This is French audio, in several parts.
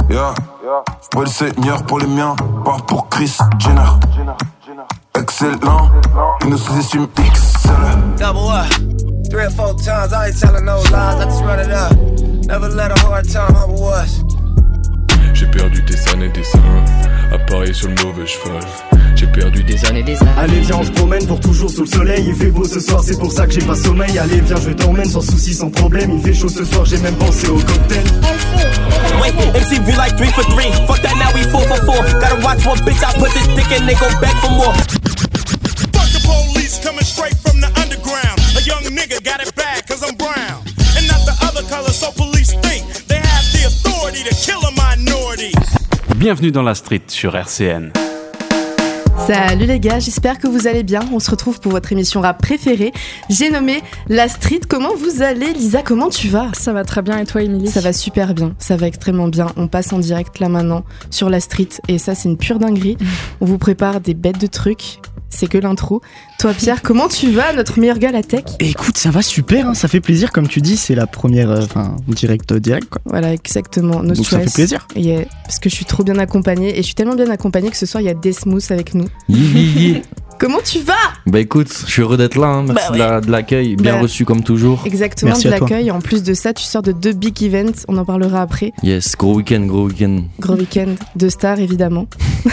Yeah. Pas le Seigneur pour les miens, pas pour Chris Jenner. Excellent, ils nous sous-estiment XL. Double up, 3 or 4 times, I ain't telling no lies, I just run it up. Never let a hard time humble us. J'ai perdu des années, des années, à parier sur le mauvais cheval. J'ai perdu des années, des années. Allez viens on se promène pour toujours sous le soleil. Il fait beau ce soir, c'est pour ça que j'ai pas sommeil. Allez viens je t'emmène sans souci, sans problème. Il fait chaud ce soir, j'ai même pensé au cocktail. Wait, MC we like 3 for 3. Fuck that now we 4 for 4. Gotta watch one bitch, I put this dick and they go back for more. Fuck the police coming straight from the underground. A young nigga got it bad cause I'm brown. And not the other color, so police think they have the authority to kill a minority. Bienvenue dans la street sur RCN. Salut les gars, j'espère que vous allez bien. On se retrouve pour votre émission rap préférée. J'ai nommé La Street. Comment vous allez, Lisa? Comment tu vas? Ça va très bien, et toi, Émilie? Ça va super bien, ça va extrêmement bien. On passe en direct là maintenant sur La Street et ça c'est une pure dinguerie. On vous prépare des bêtes de trucs. C'est que l'intro. Toi Pierre, comment tu vas, notre meilleur gars la tech? Écoute, ça va super, hein, ça fait plaisir, comme tu dis, c'est la première, direct quoi. Voilà, exactement. No Donc stress. ça fait plaisir. Yeah, parce que je suis trop bien accompagnée et je suis tellement bien accompagnée que ce soir il y a Desmos avec nous. Comment tu vas? Bah écoute, je suis heureux d'être là, hein. Merci de l'accueil, bien reçu comme toujours. Exactement, merci de l'accueil. En plus de ça, tu sors de 2 big events, on en parlera après. Yes, gros week-end. Gros week-end de stars évidemment.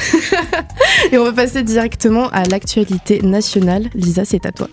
Et on va passer directement à l'actualité nationale. Lisa, c'est à toi.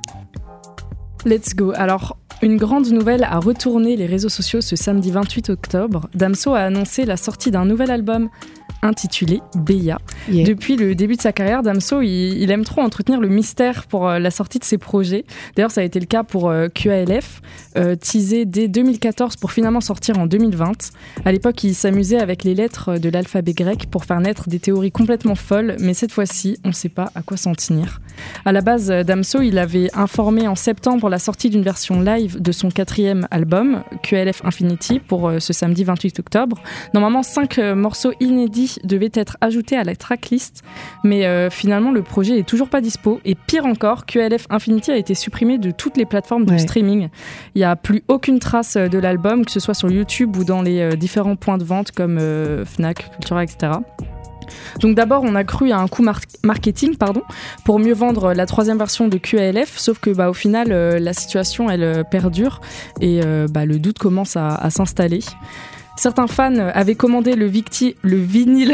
Let's go. Alors, une grande nouvelle a retourné les réseaux sociaux ce samedi 28 octobre. Damso a annoncé la sortie d'un nouvel album intitulé Beya. Yeah. Depuis le début de sa carrière, Damso, il aime trop entretenir le mystère pour la sortie de ses projets. D'ailleurs, ça a été le cas pour QALF, teasé dès 2014 pour finalement sortir en 2020. À l'époque, il s'amusait avec les lettres de l'alphabet grec pour faire naître des théories complètement folles, mais cette fois-ci, on ne sait pas à quoi s'en tenir. À la base, Damso, il avait informé en septembre la sortie d'une version live de son 4e album, QALF Infinity, pour ce samedi 28 octobre. Normalement, 5 morceaux inédits devaient être ajoutés à la tracklist, mais finalement, le projet est toujours pas dispo. Et pire encore, QALF Infinity a été supprimé de toutes les plateformes de streaming. Il n'y a plus aucune trace de l'album, que ce soit sur YouTube ou dans les différents points de vente comme Fnac, Cultura, etc. Donc d'abord, on a cru à un coup marketing pour mieux vendre la 3e version de QALF, sauf que au final, la situation, elle perdure et le doute commence à s'installer. Certains fans avaient commandé le vinyle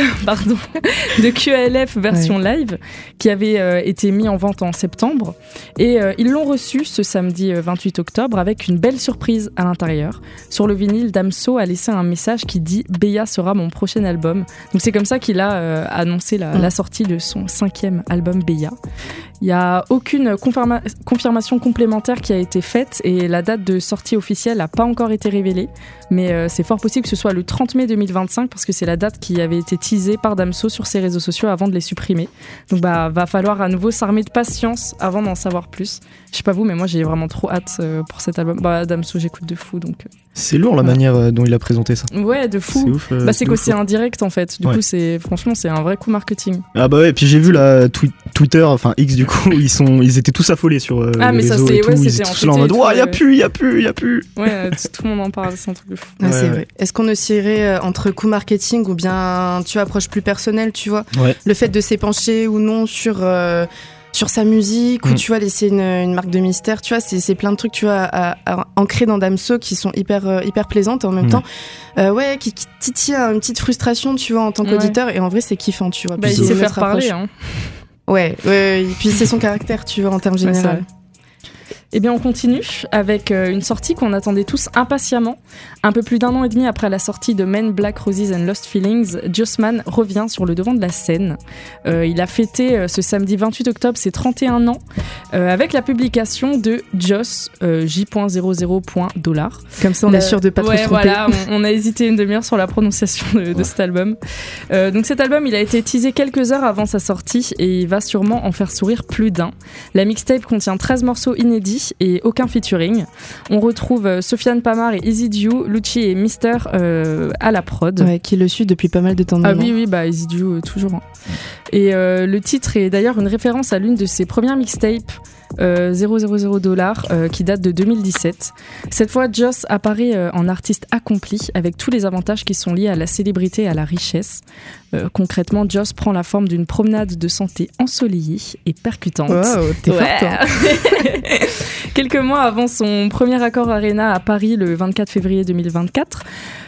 de QALF version live qui avait été mis en vente en septembre et ils l'ont reçu ce samedi 28 octobre avec une belle surprise à l'intérieur. Sur le vinyle, Damso a laissé un message qui dit « Beya sera mon prochain album ». Donc c'est comme ça qu'il a annoncé la sortie de son 5e album Beya. Il n'y a aucune confirmation complémentaire qui a été faite et la date de sortie officielle n'a pas encore été révélée. Mais c'est fort possible que ce soit le 30 mai 2025 parce que c'est la date qui avait été teasée par Damso sur ses réseaux sociaux avant de les supprimer. Donc va falloir à nouveau s'armer de patience avant d'en savoir plus. Je sais pas vous, mais moi j'ai vraiment trop hâte pour cet album. Damso, j'écoute de fou. Donc, c'est lourd la manière dont il a présenté ça. Ouais, de fou. C'est ouf. C'est que c'est un direct en fait. Du coup, franchement, c'est un vrai coup marketing. Ah bah ouais, et puis j'ai vu là Twitter, enfin X du coup, ils étaient tous affolés sur les réseaux et tout. Ils étaient tous là en mode « y'a plus !» Ouais, tout le monde en parle, c'est un truc de fou. Ouais, c'est vrai. Est-ce qu'on oscillerait entre coup marketing ou bien approche plus personnelle, tu vois, le fait de s'épancher ou non sur sa musique ou tu vois laisser une marque de mystère, tu vois, c'est plein de trucs, tu vois, à ancrer dans Damso qui sont hyper plaisantes et en même temps qui titillent une petite frustration, tu vois, en tant qu'auditeur et en vrai c'est kiffant, tu vois. Il sait faire parler hein. Ouais, et puis c'est son caractère, tu vois, en termes généraux. Eh bien, on continue avec une sortie qu'on attendait tous impatiemment. Un peu plus d'1 an et demi après la sortie de Men, Black Roses and Lost Feelings, Jossman revient sur le devant de la scène. Il a fêté ce samedi 28 octobre ses 31 ans avec la publication de Joss, J.00.$. Comme ça, on est sûr de pas trop se tromper. Voilà, on a hésité une demi-heure sur la prononciation de cet album. Donc cet album, il a été teasé quelques heures avant sa sortie et il va sûrement en faire sourire plus d'un. La mixtape contient 13 morceaux inédits et aucun featuring. On retrouve Sofiane Pamar et Easy Diou, Lucci et Mister à la prod. Ouais, qui le suit depuis pas mal de temps. Ah oui, Easy Diou toujours. Et le titre est d'ailleurs une référence à l'une de ses premières mixtapes. $000 qui date de 2017. Cette fois, Joss apparaît en artiste accompli avec tous les avantages qui sont liés à la célébrité et à la richesse. Concrètement, Joss prend la forme d'une promenade de santé ensoleillée et percutante. Wow, t'es fort, toi. Quelques mois avant son premier Accor Arena à Paris le 24 février 2024,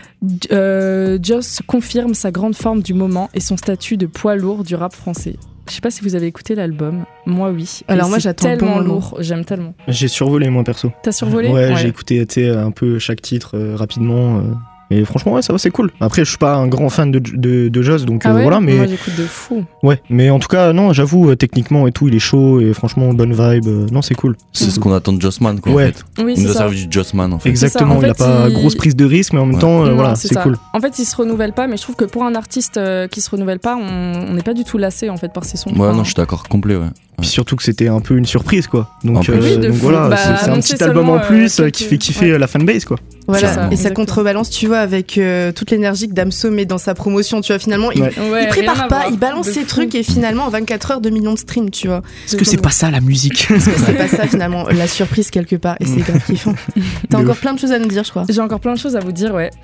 Joss confirme sa grande forme du moment et son statut de poids lourd du rap français. Je sais pas si vous avez écouté l'album. Moi, oui. Alors moi, j'attends tellement bon lourd. J'aime tellement. J'ai survolé, moi, perso. T'as survolé ? Ouais, j'ai écouté un peu chaque titre rapidement. Et franchement, ouais, ça va, c'est cool. Après, je suis pas un grand fan de Joss, donc voilà. Mais moi, j'écoute de fou. Ouais, mais en tout cas, non, j'avoue, techniquement et tout, il est chaud et franchement, bonne vibe. Non, c'est cool. C'est ce qu'on attend de Jossman, quoi, ouais. en fait. Oui, il nous a servi du Jossman, en fait. Exactement, en fait, il a pas grosse prise de risque, mais en même temps, voilà, c'est cool. En fait, il se renouvelle pas, mais je trouve que pour un artiste qui se renouvelle pas, on n'est pas du tout lassé, en fait, par ses sons. Ouais, non, je suis d'accord, complet, ouais. Puis surtout que c'était un peu une surprise, quoi. Donc, donc voilà, c'est un petit album en plus qui fait kiffer la fanbase, quoi. Voilà, et ça contrebalance, tu vois, avec toute l'énergie que Damso met dans sa promotion, tu vois, finalement, il prépare pas, il balance ses trucs et finalement, en 24 heures, 2 millions de streams, tu vois. Est-ce que c'est pas ça la musique ? Est-ce que c'est pas ça, finalement, la surprise quelque part, et c'est grave kiffant. T'as encore plein de choses à nous dire, je crois. J'ai encore plein de choses à vous dire, ouais.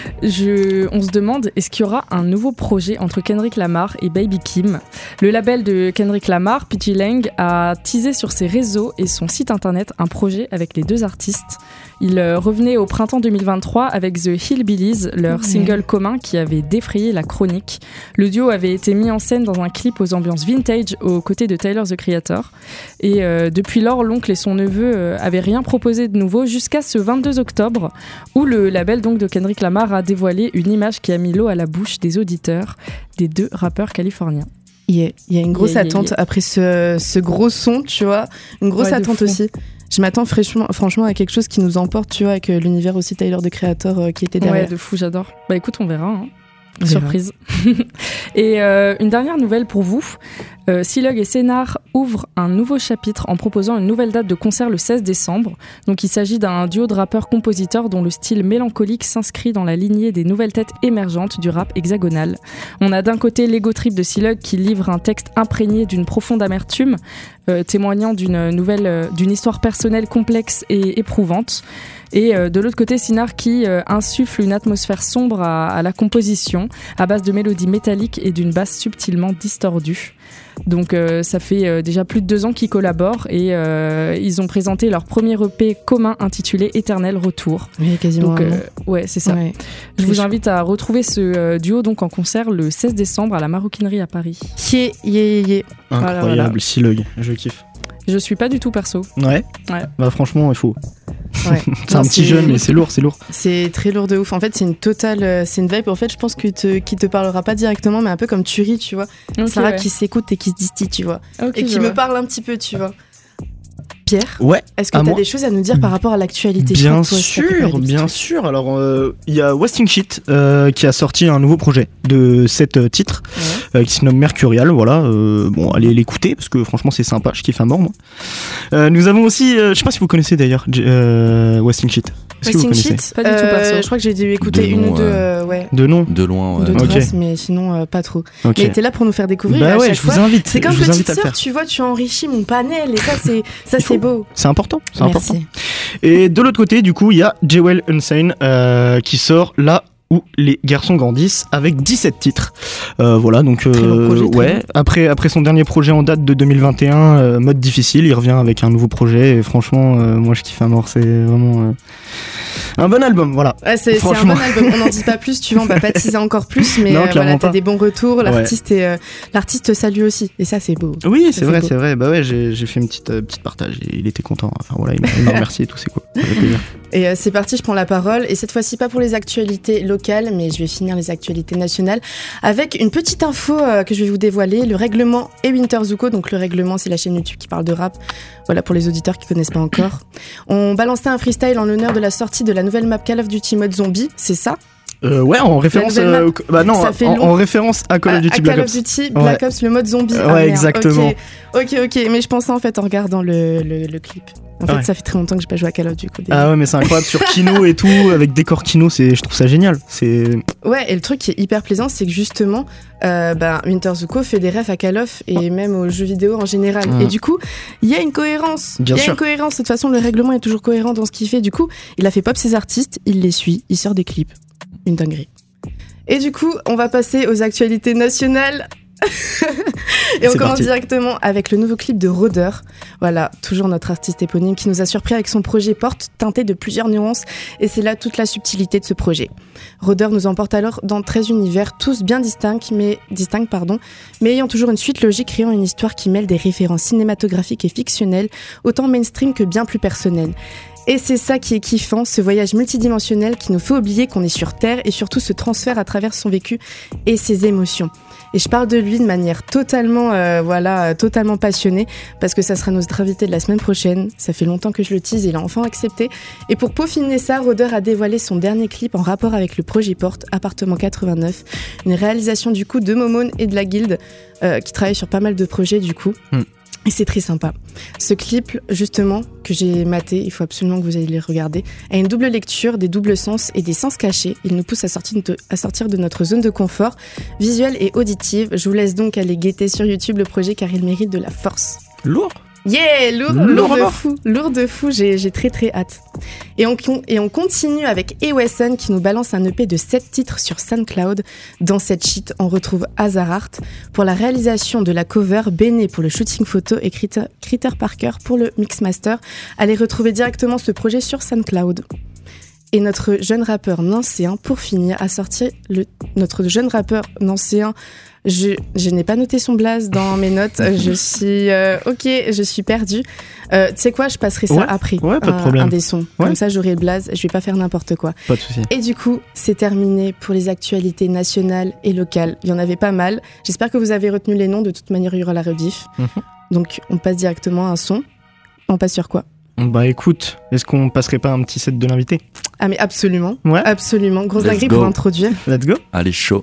On se demande, est-ce qu'il y aura un nouveau projet entre Kendrick Lamar et Baby Kim ? Le label de Kendrick Lamar, PG Lang, a teasé sur ses réseaux et son site internet un projet avec les deux artistes. Il revenait au printemps 2023 avec The Hillbillies, leur single commun qui avait défrayé la chronique. Le duo avait été mis en scène dans un clip aux ambiances vintage aux côtés de Tyler, the Creator. Et depuis lors, l'oncle et son neveu avaient rien proposé de nouveau jusqu'à ce 22 octobre où le label donc de Kendrick Lamar a dévoilé une image qui a mis l'eau à la bouche des auditeurs des deux rappeurs californiens. Il y a une grosse attente après ce gros son, tu vois, une grosse attente aussi. Je m'attends franchement à quelque chose qui nous emporte, tu vois, avec l'univers aussi Tyler, the Creator qui était derrière. Ouais, de fou, j'adore. Bah écoute, on verra. Hein. Surprise. Et une dernière nouvelle pour vous. Silog et Sénar ouvrent un nouveau chapitre en proposant une nouvelle date de concert le 16 décembre. Donc il s'agit d'un duo de rappeurs-compositeurs dont le style mélancolique s'inscrit dans la lignée des nouvelles têtes émergentes du rap hexagonal. On a d'un côté l'Ego Trip de Silog qui livre un texte imprégné d'une profonde amertume, témoignant d'une histoire personnelle complexe et éprouvante. Et de l'autre côté, Sinar qui insuffle une atmosphère sombre à la composition, à base de mélodies métalliques et d'une basse subtilement distordue. Donc ça fait déjà plus de 2 ans qu'ils collaborent et ils ont présenté leur premier EP commun intitulé Éternel Retour. Oui, quasiment. Donc ouais, c'est ça. Ouais. Je vous invite à retrouver ce duo donc en concert le 16 décembre à la Maroquinerie à Paris. Incroyable, voilà. Silog, je kiffe. Je suis pas du tout perso. Ouais. Bah franchement, il faut. Ouais. C'est un petit jeune, mais c'est lourd. C'est très lourd de ouf. En fait, c'est une vibe. En fait, je pense qui te parlera pas directement, mais un peu comme Turi, tu vois. Okay, Sarah qui s'écoute et qui se distille, tu vois. Okay, et qui me parle un petit peu, tu vois. Pierre, est-ce que tu as des choses à nous dire par rapport à l'actualité ? Bien sûr. Alors, il y a Wasting Shit qui a sorti un nouveau projet de 7 titres qui se nomme Mercurial. Voilà, bon, allez l'écouter parce que franchement, c'est sympa. Je kiffe à mort, moi. Nous avons aussi, je sais pas si vous connaissez d'ailleurs Wasting Shit. Est-ce que vous connaissez ? Pas du tout perso. Je crois que j'ai dû écouter une ou deux. De nom ? De loin, ouais. De traces, mais sinon pas trop. Okay. Mais t'es là pour nous faire découvrir. Bah ouais, je vous invite. C'est comme petite sœur, tu vois, tu enrichis mon panel et ça c'est beau. C'est important, c'est important. Et de l'autre côté, du coup, il y a Jewel Unsane qui sort là où les garçons grandissent avec 17 titres. Voilà, donc projet, après son dernier projet en date de 2021, Mode difficile, il revient avec un nouveau projet et franchement, moi je kiffe à mort, c'est vraiment un bon album, voilà. Ouais, c'est un bon album, on n'en dit pas plus, tu vois, on va pas teaser encore plus, mais voilà, t'as des bons retours, l'artiste salue aussi, et ça c'est beau. Oui, c'est vrai, bah ouais, j'ai fait une petite partage et il était content, enfin voilà, il m'a remercié et tout, c'est cool, avec plaisir. Et c'est parti, je prends la parole, et cette fois-ci pas pour les actualités locales, mais je vais finir les actualités nationales avec une petite info que je vais vous dévoiler, le règlement et Winter Zuko, donc le règlement c'est la chaîne YouTube qui parle de rap, voilà pour les auditeurs qui connaissent pas encore. On balançait un freestyle en l'honneur de la sortie de la nouvelle map Call of Duty mode zombie, c'est ça. Ouais, en référence. En référence à Call of Duty Black Ops. Call of Duty Black Ops, le mode zombie. Ouais, exactement. Ok, mais je pensais en fait en regardant le clip. En fait, ça fait très longtemps que j'ai pas joué à Call of Duty. Ah ouais, mais c'est incroyable sur Kino et tout, avec décor Kino, je trouve ça génial. Ouais, et le truc qui est hyper plaisant, c'est que justement, Winter Zuko fait des refs à Call of et même aux jeux vidéo en général. Et du coup, il y a une cohérence. Bien sûr. Une cohérence. De toute façon, le règlement est toujours cohérent dans ce qu'il fait. Du coup, il a fait pop ses artistes, il les suit, il sort des clips. Une dinguerie. Et du coup, on va passer aux actualités nationales. Et on commence directement avec le nouveau clip de Rôdeur. Voilà, toujours notre artiste éponyme qui nous a surpris avec son projet Porte, teinté de plusieurs nuances, et c'est là toute la subtilité de ce projet. Rôdeur nous emporte alors dans 13 univers, tous bien distincts, mais ayant toujours une suite logique, créant une histoire qui mêle des références cinématographiques et fictionnelles, autant mainstream que bien plus personnelles. Et c'est ça qui est kiffant, ce voyage multidimensionnel qui nous fait oublier qu'on est sur Terre et surtout ce transfert à travers son vécu et ses émotions. Et je parle de lui de manière totalement passionnée parce que ça sera notre invité de la semaine prochaine. Ça fait longtemps que je le tease et il a enfin accepté. Et pour peaufiner ça, Rôdeur a dévoilé son dernier clip en rapport avec le projet Porte, Appartement 89, une réalisation du coup de Momone et de la Guilde qui travaillent sur pas mal de projets du coup. Et c'est très sympa. Ce clip, justement, que j'ai maté, il faut absolument que vous ayez le regarder, a une double lecture, des doubles sens et des sens cachés. Il nous pousse à sortir de notre zone de confort, visuelle et auditive. Je vous laisse donc aller guetter sur YouTube le projet car il mérite de la force. Lourd. Yeah, lourd de fou, j'ai très très hâte. Et on continue avec Ewesson qui nous balance un EP de 7 titres sur SoundCloud. Dans cette sheet, on retrouve Hazard Art pour la réalisation de la cover, Béné pour le shooting photo et Critter Parker pour le mix master. Allez retrouver directement ce projet sur SoundCloud. Et notre jeune rappeur nancéen, pour finir, a sorti notre jeune rappeur nancéen. Je n'ai pas noté son blaze dans mes notes. Je suis perdue. Tu sais quoi, je passerai ça après. Ouais, pas de problème. Un des sons. Ouais. Comme ça, j'aurai le blaze. Je vais pas faire n'importe quoi. Pas de souci. Et du coup, c'est terminé pour les actualités nationales et locales. Il y en avait pas mal. J'espère que vous avez retenu les noms. De toute manière, il y aura la rediff. Donc, on passe directement à un son. On passe sur quoi ? Bah écoute, est-ce qu'on passerait pas un petit set de l'invité ? Ah mais absolument. Ouais. Absolument. Grosse dinguerie pour introduire. Let's go. Allez, chaud.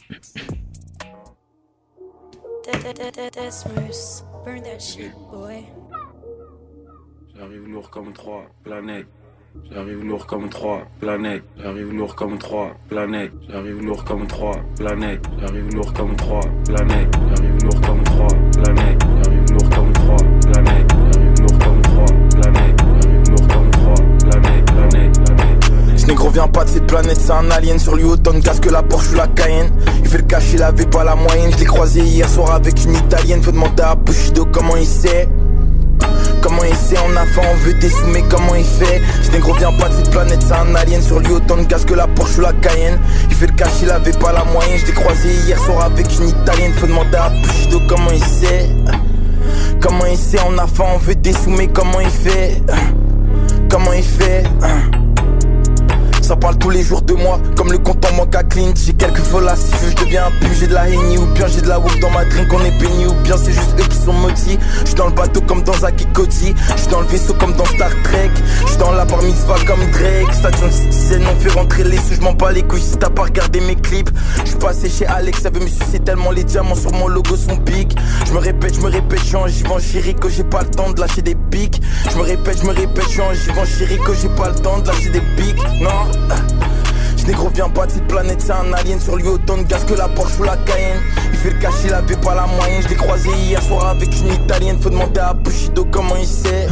J'arrive lourd comme 3 planètes. J'arrive lourd comme 3 planètes. J'arrive lourd comme 3 planètes. J'arrive lourd comme 3 planètes. J'arrive lourd comme 3 planètes. J'arrive lourd comme 3 planètes. J'arrive lourd comme 3 planètes. J'arrive lourd comme 3 planètes. J'arrive lourd comme 3 planètes. Ce négro vient pas de cette planète, c'est un alien. Sur lui autant de gaz que la Porsche ou la Cayenne. Il fait le cacher, il avait pas la moyenne. Je l'ai croisé hier soir avec une italienne. Faut demander à Bushido comment il sait. Comment il sait, on a faim, on veut des sous, mais comment il fait? Ce négro vient pas de cette planète, c'est un alien. Sur lui autant de gaz que la Porsche ou la Cayenne. Il fait le cacher, il avait pas la moyenne. Je l'ai croisé hier soir avec une italienne. Faut demander à Bushido comment il sait. Comment il sait, on a faim, on veut des sous, mais comment il fait? Comment il fait? Ça parle tous les jours de moi, comme le compte en manque à Clint. J'ai quelques vols si je deviens un pub. J'ai de la Henny ou bien j'ai de la woke dans ma drink. On est béni ou bien c'est juste eux qui sont maudits. J'suis dans le bateau comme dans Zaki Cody. J'suis dans le vaisseau comme dans Star Trek. J'suis dans la bar mitzvah comme Drake. Station Citizen, on fait rentrer les sous. J'm'en bats les couilles si t'as pas regardé mes clips. J'suis passé chez Alex, ça veut me sucer tellement les diamants sur mon logo sont big. J'me répète, j'suis en givant chéri que j'ai pas le temps de lâcher des pics. J'me répète, j'suis en givant chéri que j'ai pas le temps de lâcher des pics. Non. Ce négro vient pas de cette planète, c'est un alien. Sur lui autant de gaz que la Porsche ou la Cayenne. Il fait le cacher, il avait pas la moyenne. Je l'ai croisé hier soir avec une italienne. Faut demander à Bushido comment il sait.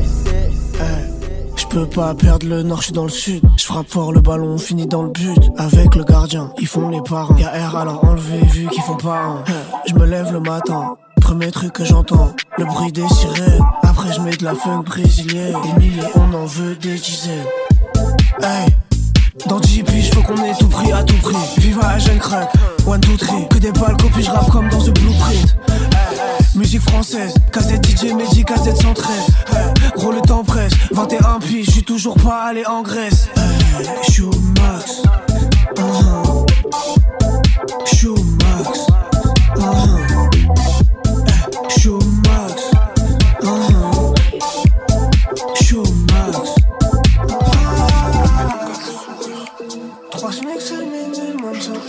Je peux pas perdre le nord, je suis dans le sud. Je frappe fort le ballon, on finit dans le but. Avec le gardien, ils font les parents. Y'a R alors enlevé vu qu'ils font pas un. Je me lève le matin, premier truc que j'entends, le bruit des sirènes. Après je mets de la funk brésilienne. Des milliers, on en veut des dizaines. Hey, dans 10 piges, faut qu'on ait tout pris à tout prix. Viva la jeune crack, 1, 2, 3. Que des balles copies, je rappe comme dans The Blueprint. Musique française, casette DJ Mehdi, casette 113. Gros le temps presse, 21 piges, je suis toujours pas allé en Grèce. Je suis au max. Je suis au max. Je suis au max. Je suis au max. 3 snacks,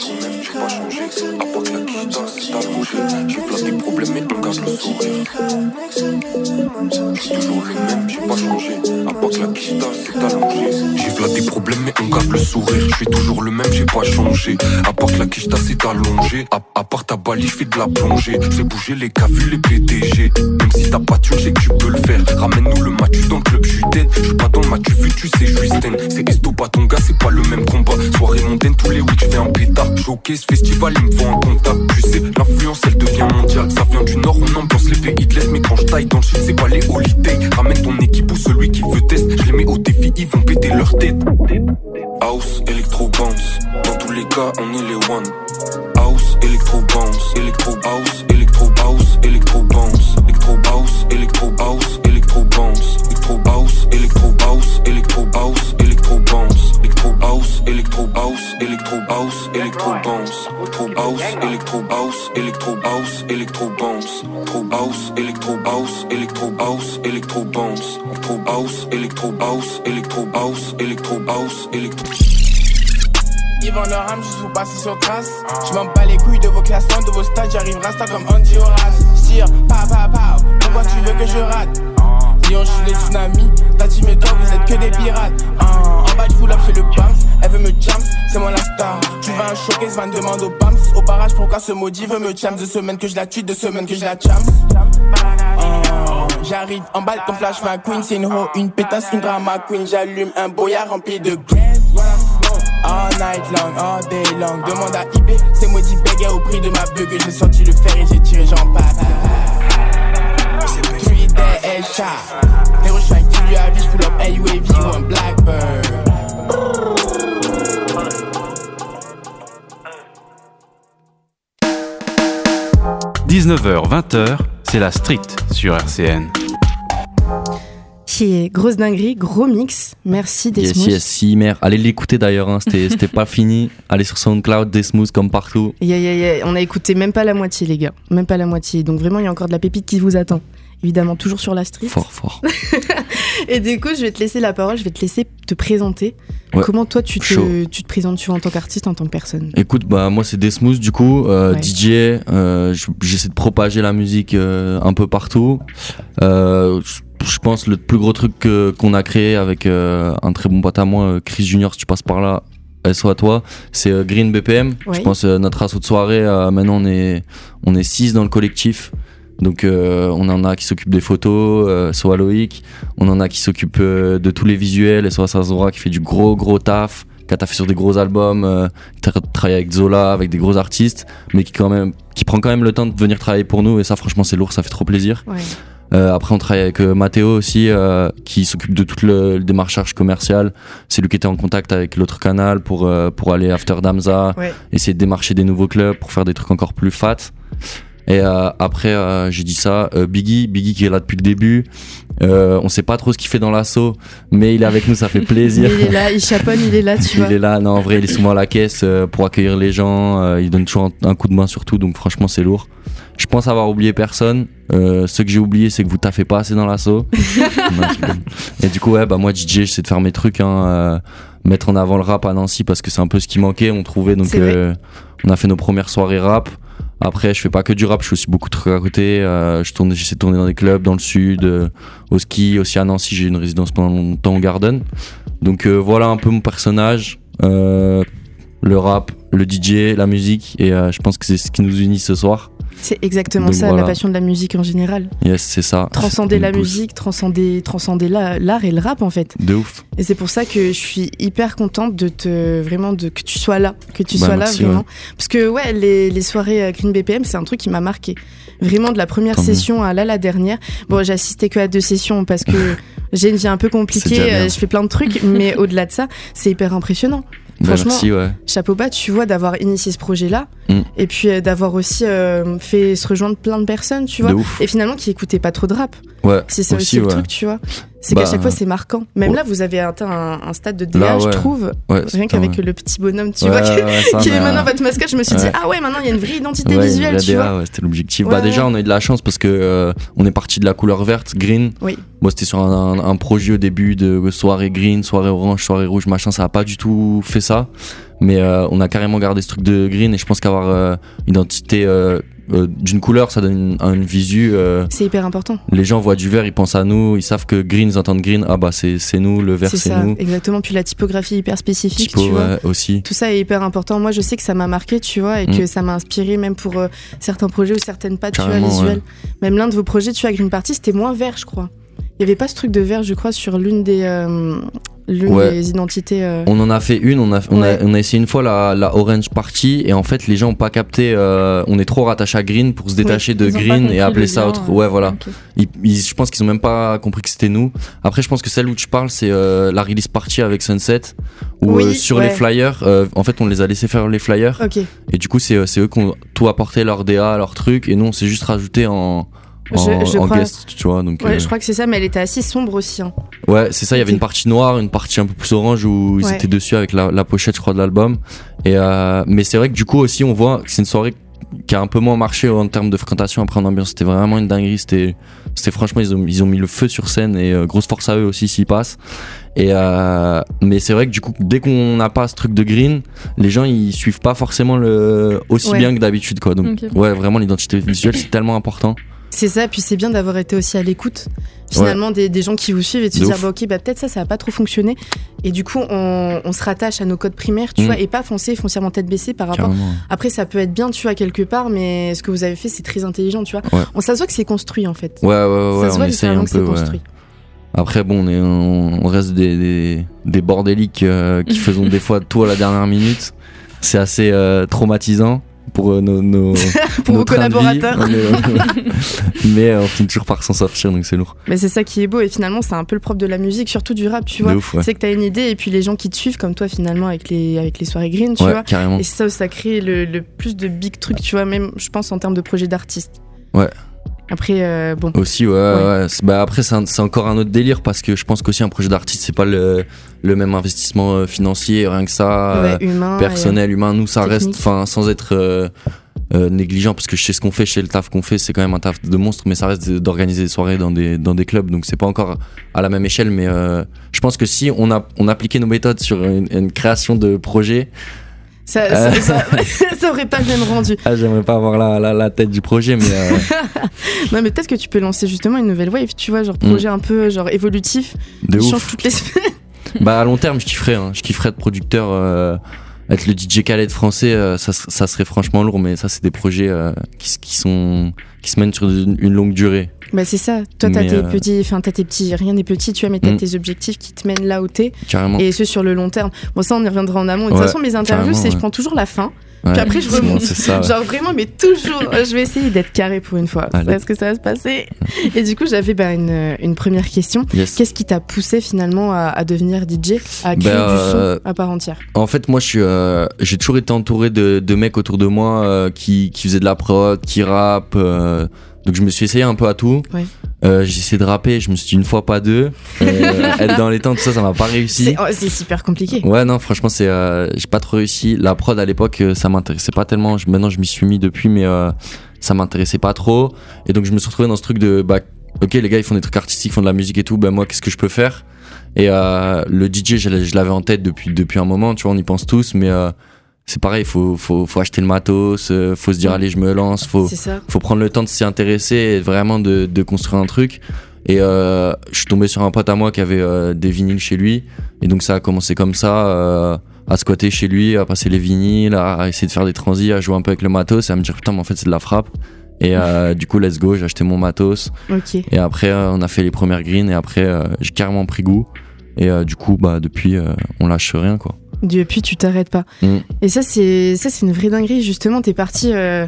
toujours le même, j'ai pas changé. À part que la quitta, c'est allongé. J'ai flatte des problèmes, mais on garde le sourire. J'ai toujours le même, j'ai pas changé. À part que la quitta, c'est allongé. J'ai flatte des problèmes, mais on garde le sourire. Je fais toujours le même, j'ai pas changé. À part que la quitta, c'est allongé. À part ta balie, je fais de la plongée. Fais bouger les cavules, les PDG. Même si t'as pas tué, je sais que tu peux le faire. Ramène-nous le match dans le club, je suis dead. Je suis pas dans le match, tu sais, je suis sten. C'est Esto, pas ton gars, c'est pas le même combat. Soirée mondaine, tous les week, je fais un pétard. Showcase, festival, il me faut un contact. Tu sais, l'influence, elle devient mondiale. Ça vient du nord, on ambiance les pays de l'est. Mais quand je taille dans le sud, c'est pas les holidays. Ramène ton équipe ou celui qui veut test. Je les mets au défi, ils vont péter leur tête. House, electro bounce. Dans tous les cas, on est les one. House, electro bounce. Electro house, electro house, electro bounce. Electro house, electro house, electro bounce. Electro house, electro house, electro house, electro bounce. Electro house, electro house, electro house, electro bounce. Electro house, electro house, electro house, electro bounce. Electro house, electro house, electro house, electro bounce. Electro house, electro house, electro house, electro house, electro. Ils vendent leur âme juste pour passer sur trace. Je m'en bats les couilles de vos classements, de vos stades. J'arrive rasta comme Andy Horace. J'tire, pa. Pourquoi tu veux que je rate? Lyon, j'suis les tsunamis. Ta team et toi, vous êtes que des pirates. En bas, j'full up, c'est le Bams. Elle veut me jams, c'est moi la star. Tu vas un showcase, van demande au Bams. Au barrage, pourquoi ce maudit veut me jam? 2 semaines que je la tue, 2 semaines que je la jam. J'arrive en balle comme Flash McQueen. C'est une ho, une pétasse, une drama queen. J'allume un boyard rempli de graines. All night long, all day long. Demande à IB, c'est maudit béguet au prix de ma bug. J'ai sorti le fer et j'ai tiré, j'en passe. 3 day headshot. Nero shine qui lui avise, pull up AUAV ou un Blackbird. 19h, 20h, c'est la street sur RCN. Qui est grosse dinguerie, gros mix. Merci Desmos. Yes, si, merde. Allez l'écouter d'ailleurs, hein. C'était pas fini. Allez sur SoundCloud, Desmos comme partout. On a écouté même pas la moitié, les gars. Même pas la moitié. Donc vraiment, il y a encore de la pépite qui vous attend. Évidemment, toujours sur la street. Fort. Et du coup, je vais te laisser la parole, je vais te laisser te présenter. Ouais. Comment toi, tu te présentes, tu vois, en tant qu'artiste, en tant que personne? Écoute, moi, c'est Desmos, du coup, ouais. DJ. J'essaie de propager la musique un peu partout. Je pense le plus gros truc qu'on a créé avec un très bon pote à moi, Chris Junior, si tu passes par là, SO à toi, c'est Green BPM. Oui. Je pense notre assaut de soirée, maintenant on est 6 dans le collectif. Donc on en a qui s'occupent des photos, SO à Loïc, on en a qui s'occupent de tous les visuels, SO à Sazora qui fait du gros taf, qui a taffé sur des gros albums, qui travaille avec Zola, avec des gros artistes, mais qui prend quand même le temps de venir travailler pour nous, et ça franchement c'est lourd, ça fait trop plaisir. Ouais. Après on travaille avec Mathéo aussi qui s'occupe de tout le démarchage commercial. C'est lui qui était en contact avec l'autre canal pour aller after Damza, ouais. Essayer de démarcher des nouveaux clubs pour faire des trucs encore plus fat. Et après j'ai dit ça, Biggie qui est là depuis le début, on sait pas trop ce qu'il fait dans l'assaut, mais il est avec nous, ça fait plaisir. Il est là, il chaponne, il est là, tu vois. Il est là, non en vrai il est souvent à la caisse pour accueillir les gens, il donne toujours un coup de main surtout, donc franchement c'est lourd. Je pense avoir oublié personne. Ce que j'ai oublié, c'est que vous taffez pas assez dans l'assaut. Et du coup, moi, DJ, j'essaie de faire mes trucs, mettre en avant le rap à Nancy parce que c'est un peu ce qui manquait. On trouvait, donc on a fait nos premières soirées rap. Après, je fais pas que du rap, je fais aussi beaucoup de trucs à côté. J'essaie de tourner dans des clubs dans le sud, au ski, aussi à Nancy. J'ai eu une résidence pendant longtemps au Garden. Donc voilà un peu mon personnage. Le rap, le DJ, la musique, et je pense que c'est ce qui nous unit ce soir. C'est exactement donc ça, voilà. La passion de la musique en général. Yes, c'est ça. Transcender la musique, transcender l'art et le rap en fait. De ouf. Et c'est pour ça que je suis hyper contente que tu sois là, merci, vraiment. Ouais. Parce que ouais, les soirées Green BPM, c'est un truc qui m'a marqué. Vraiment de la première session à la dernière. Bon, j'ai assisté que à 2 sessions parce que j'ai une vie un peu compliquée, je fais plein de trucs, mais au-delà de ça, c'est hyper impressionnant. Franchement, merci, ouais. Chapeau bas, tu vois, d'avoir initié ce projet-là et puis d'avoir aussi fait se rejoindre plein de personnes, tu vois, et finalement qui écoutaient pas trop de rap. Ouais. C'est ça aussi le truc, tu vois. C'est qu'à chaque fois, c'est marquant. Même là, vous avez atteint un stade de DA, je trouve. Rien qu'avec le petit bonhomme, tu vois, qui est maintenant votre mascotte, je me suis dit, ah ouais, maintenant il y a une vraie identité visuelle, tu vois. C'était l'objectif. Déjà, on a eu de la chance parce que on est parti de la couleur verte, green. Oui. Moi, c'était sur un projet au début de soirée green, soirée orange, soirée rouge, machin. Ça a pas du tout fait ça. Mais on a carrément gardé ce truc de green et je pense qu'avoir une identité d'une couleur, ça donne une visu. C'est hyper important. Les gens voient du vert, ils pensent à nous, ils savent que green, ils entendent green, ah bah c'est nous, le vert c'est nous. Exactement, puis la typographie hyper spécifique, tu vois. Aussi. Tout ça est hyper important. Moi, je sais que ça m'a marqué, tu vois, et que ça m'a inspiré même pour certains projets ou certaines pattes, tu vois, visuelles. Même l'un de vos projets, tu vois, Green Party, c'était moins vert, je crois. Il n'y avait pas ce truc de vert, je crois, sur l'une des identités. On en a fait une, on a essayé une fois la Orange Party et en fait les gens n'ont pas capté, on est trop rattaché à Green pour se détacher de Green et appeler ça autre. Ouais, voilà. Okay. Je pense qu'ils n'ont même pas compris que c'était nous. Après, je pense que celle où tu parles, c'est la Release Party avec Sunset où sur les flyers, en fait on les a laissé faire les flyers. Okay. Et du coup, c'est eux qui ont tout apporté, leur DA, leur truc, et nous on s'est juste rajouté en guest, tu vois. Donc, je crois que c'est ça, mais elle était assez sombre aussi. Hein. Ouais, c'est ça, il y avait une partie noire, une partie un peu plus orange où ils étaient dessus avec la pochette, je crois, de l'album. Mais c'est vrai que du coup aussi, on voit que c'est une soirée qui a un peu moins marché en termes de fréquentation. Après, en ambiance, c'était vraiment une dinguerie. C'était franchement, ils ont mis le feu sur scène et grosse force à eux aussi s'ils passent. Mais c'est vrai que du coup, dès qu'on n'a pas ce truc de green, les gens ils suivent pas forcément aussi bien que d'habitude, quoi. Donc, ouais, vraiment, l'identité visuelle, c'est tellement important. C'est ça, puis c'est bien d'avoir été aussi à l'écoute finalement des gens qui vous suivent et de se dire ok, peut-être ça va pas trop fonctionner et du coup on se rattache à nos codes primaires, tu vois, et pas foncer foncièrement tête baissée par rapport. Après ça peut être bien, tu vois, quelque part, mais ce que vous avez fait c'est très intelligent, tu vois. Ça se voit que c'est construit en fait. Ça se voit littéralement que c'est construit. Après bon, on reste des bordéliques qui faisons des fois tout à la dernière minute. C'est assez traumatisant pour nos pour vos collaborateurs. Mais on finit toujours par s'en sortir, donc c'est lourd. Mais c'est ça qui est beau, et finalement c'est un peu le propre de la musique, surtout du rap, tu vois. C'est que t'as une idée et puis les gens qui te suivent comme toi finalement avec les soirées green, tu vois. Carrément. Et ça crée le plus de big trucs, tu vois, même je pense en termes de projet d'artiste. Ouais. Après, bon. Aussi, ouais. Bah, après, c'est encore un autre délire parce que je pense qu'aussi un projet d'artiste, c'est pas le même investissement financier, rien que ça, humain, personnel, humain. Nous, ça reste, sans être négligent, parce que je sais ce qu'on fait, je sais le taf qu'on fait, c'est quand même un taf de monstre, mais ça reste d'organiser des soirées dans des clubs, donc c'est pas encore à la même échelle, mais je pense que si on appliquait nos méthodes sur une création de projet, ça aurait pas le même rendu. J'aimerais pas avoir la tête du projet, mais non, mais peut-être que tu peux lancer justement une nouvelle wave, tu vois, genre projet un peu genre évolutif, qui change toutes les semaines. Bah à long terme, je kifferais être producteur, être le DJ Khaled français, ça serait franchement lourd, mais ça c'est des projets qui se mènent sur une longue durée. Bah c'est ça, toi t'as tes petits, rien n'est petit, tu vois, mais t'as tes objectifs qui te mènent là où t'es, et ce sur le long terme. Bon, ça on y reviendra en amont, et de toute façon mes interviews je prends toujours la fin, puis après je remonte, genre vraiment, mais toujours, je vais essayer d'être carré pour une fois. Est-ce que ça va se passer? Et du coup j'avais une première question. Qu'est-ce qui t'a poussé finalement à devenir DJ, à créer du son à part entière? En fait moi j'ai toujours été entouré de mecs autour de moi qui faisaient de la prod, qui rappent, donc je me suis essayé un peu à tout. J'ai essayé de rapper, je me suis dit une fois pas deux. Être dans les temps, tout ça m'a pas réussi. C'est super compliqué. Ouais, non, franchement, j'ai pas trop réussi. La prod à l'époque, ça m'intéressait pas tellement. Maintenant, je m'y suis mis depuis, mais ça m'intéressait pas trop. Et donc, je me suis retrouvé dans ce truc de, ok, les gars, ils font des trucs artistiques, ils font de la musique et tout. Moi, qu'est-ce que je peux faire? Et le DJ, je l'avais en tête depuis un moment, tu vois, on y pense tous, mais c'est pareil, faut acheter le matos, faut se dire allez, je me lance, faut prendre le temps de s'y intéresser et vraiment de construire un truc. Et je suis tombé sur un pote à moi qui avait des vinyles chez lui, et donc ça a commencé comme ça, à squatter chez lui, à passer les vinyles, à essayer de faire des transits, à jouer un peu avec le matos et à me dire putain mais en fait c'est de la frappe. Et du coup let's go, j'ai acheté mon matos. Et après on a fait les premières greens, et après j'ai carrément pris goût, et du coup depuis on lâche rien, quoi. Depuis, tu t'arrêtes pas. Et ça c'est une vraie dinguerie, justement. T'es parti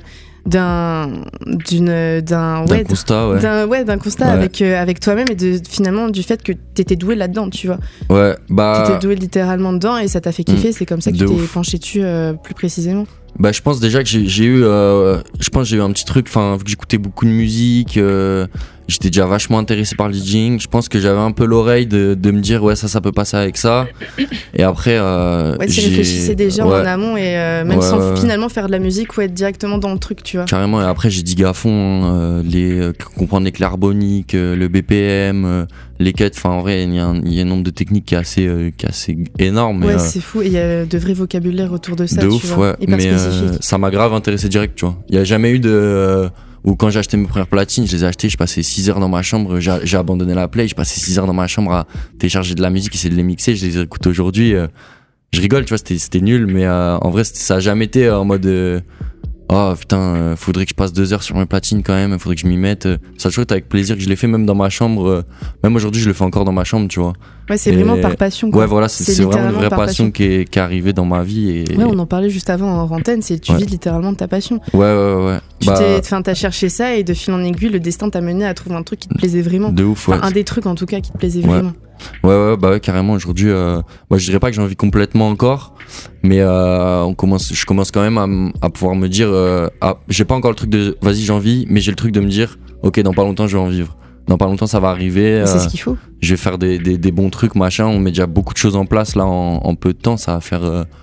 constat avec toi-même et finalement du fait que t'étais doué là-dedans, tu vois. Ouais, t'étais doué littéralement dedans et ça t'a fait kiffer. C'est comme ça que tu t'es penché dessus plus précisément. Bah, je pense déjà que j'ai eu un petit truc, enfin, vu que j'écoutais beaucoup de musique, j'étais déjà vachement intéressé par le DJing. Je pense que j'avais un peu l'oreille de me dire, ouais, ça peut passer avec ça. Et après, tu réfléchissais déjà en amont et même sans finalement faire de la musique ou être directement dans le truc, tu vois. Carrément, et après, j'ai digué à fond, comprendre les clairboniques, le BPM, les cuts. Enfin, en vrai, il y a un nombre de techniques qui est assez énorme. Ouais, c'est fou. Et il y a de vrais vocabulaires autour de ça, de tu ouf, vois. Ouais. Mais ça m'a grave intéressé direct, tu vois. Il y a jamais eu ou quand j'ai acheté mes premières platines, je les ai achetées, je passais 6 heures dans ma chambre, j'ai abandonné la play, je passais 6 heures dans ma chambre à télécharger de la musique, essayer de les mixer, je les écoute aujourd'hui, je rigole, tu vois, c'était nul, mais en vrai ça a jamais été en mode oh putain, faudrait que je passe 2 heures sur mes platines quand même, faudrait que je m'y mette. Ça a toujours été avec plaisir que je l'ai fait même dans ma chambre, même aujourd'hui je le fais encore dans ma chambre, tu vois. Ouais, c'est vraiment par passion, quoi. Ouais, voilà, c'est vraiment une vraie passion qui est arrivée dans ma vie. Ouais, on en parlait juste avant en antenne, tu vis littéralement de ta passion. Ouais. T'as cherché ça et de fil en aiguille, le destin t'a mené à trouver un truc qui te plaisait vraiment. De ouf, ouais. Un des trucs en tout cas qui te plaisait vraiment. Ouais, carrément. Aujourd'hui, je dirais pas que j'en vis complètement encore, mais je commence quand même à pouvoir me dire, j'ai pas encore le truc de vas-y j'en vis, mais j'ai le truc de me dire, ok, dans pas longtemps je vais en vivre. Dans pas longtemps ça va arriver. C'est ce qu'il faut. Je vais faire des bons trucs, machin. On met déjà beaucoup de choses en place là en peu de temps. Ça va faire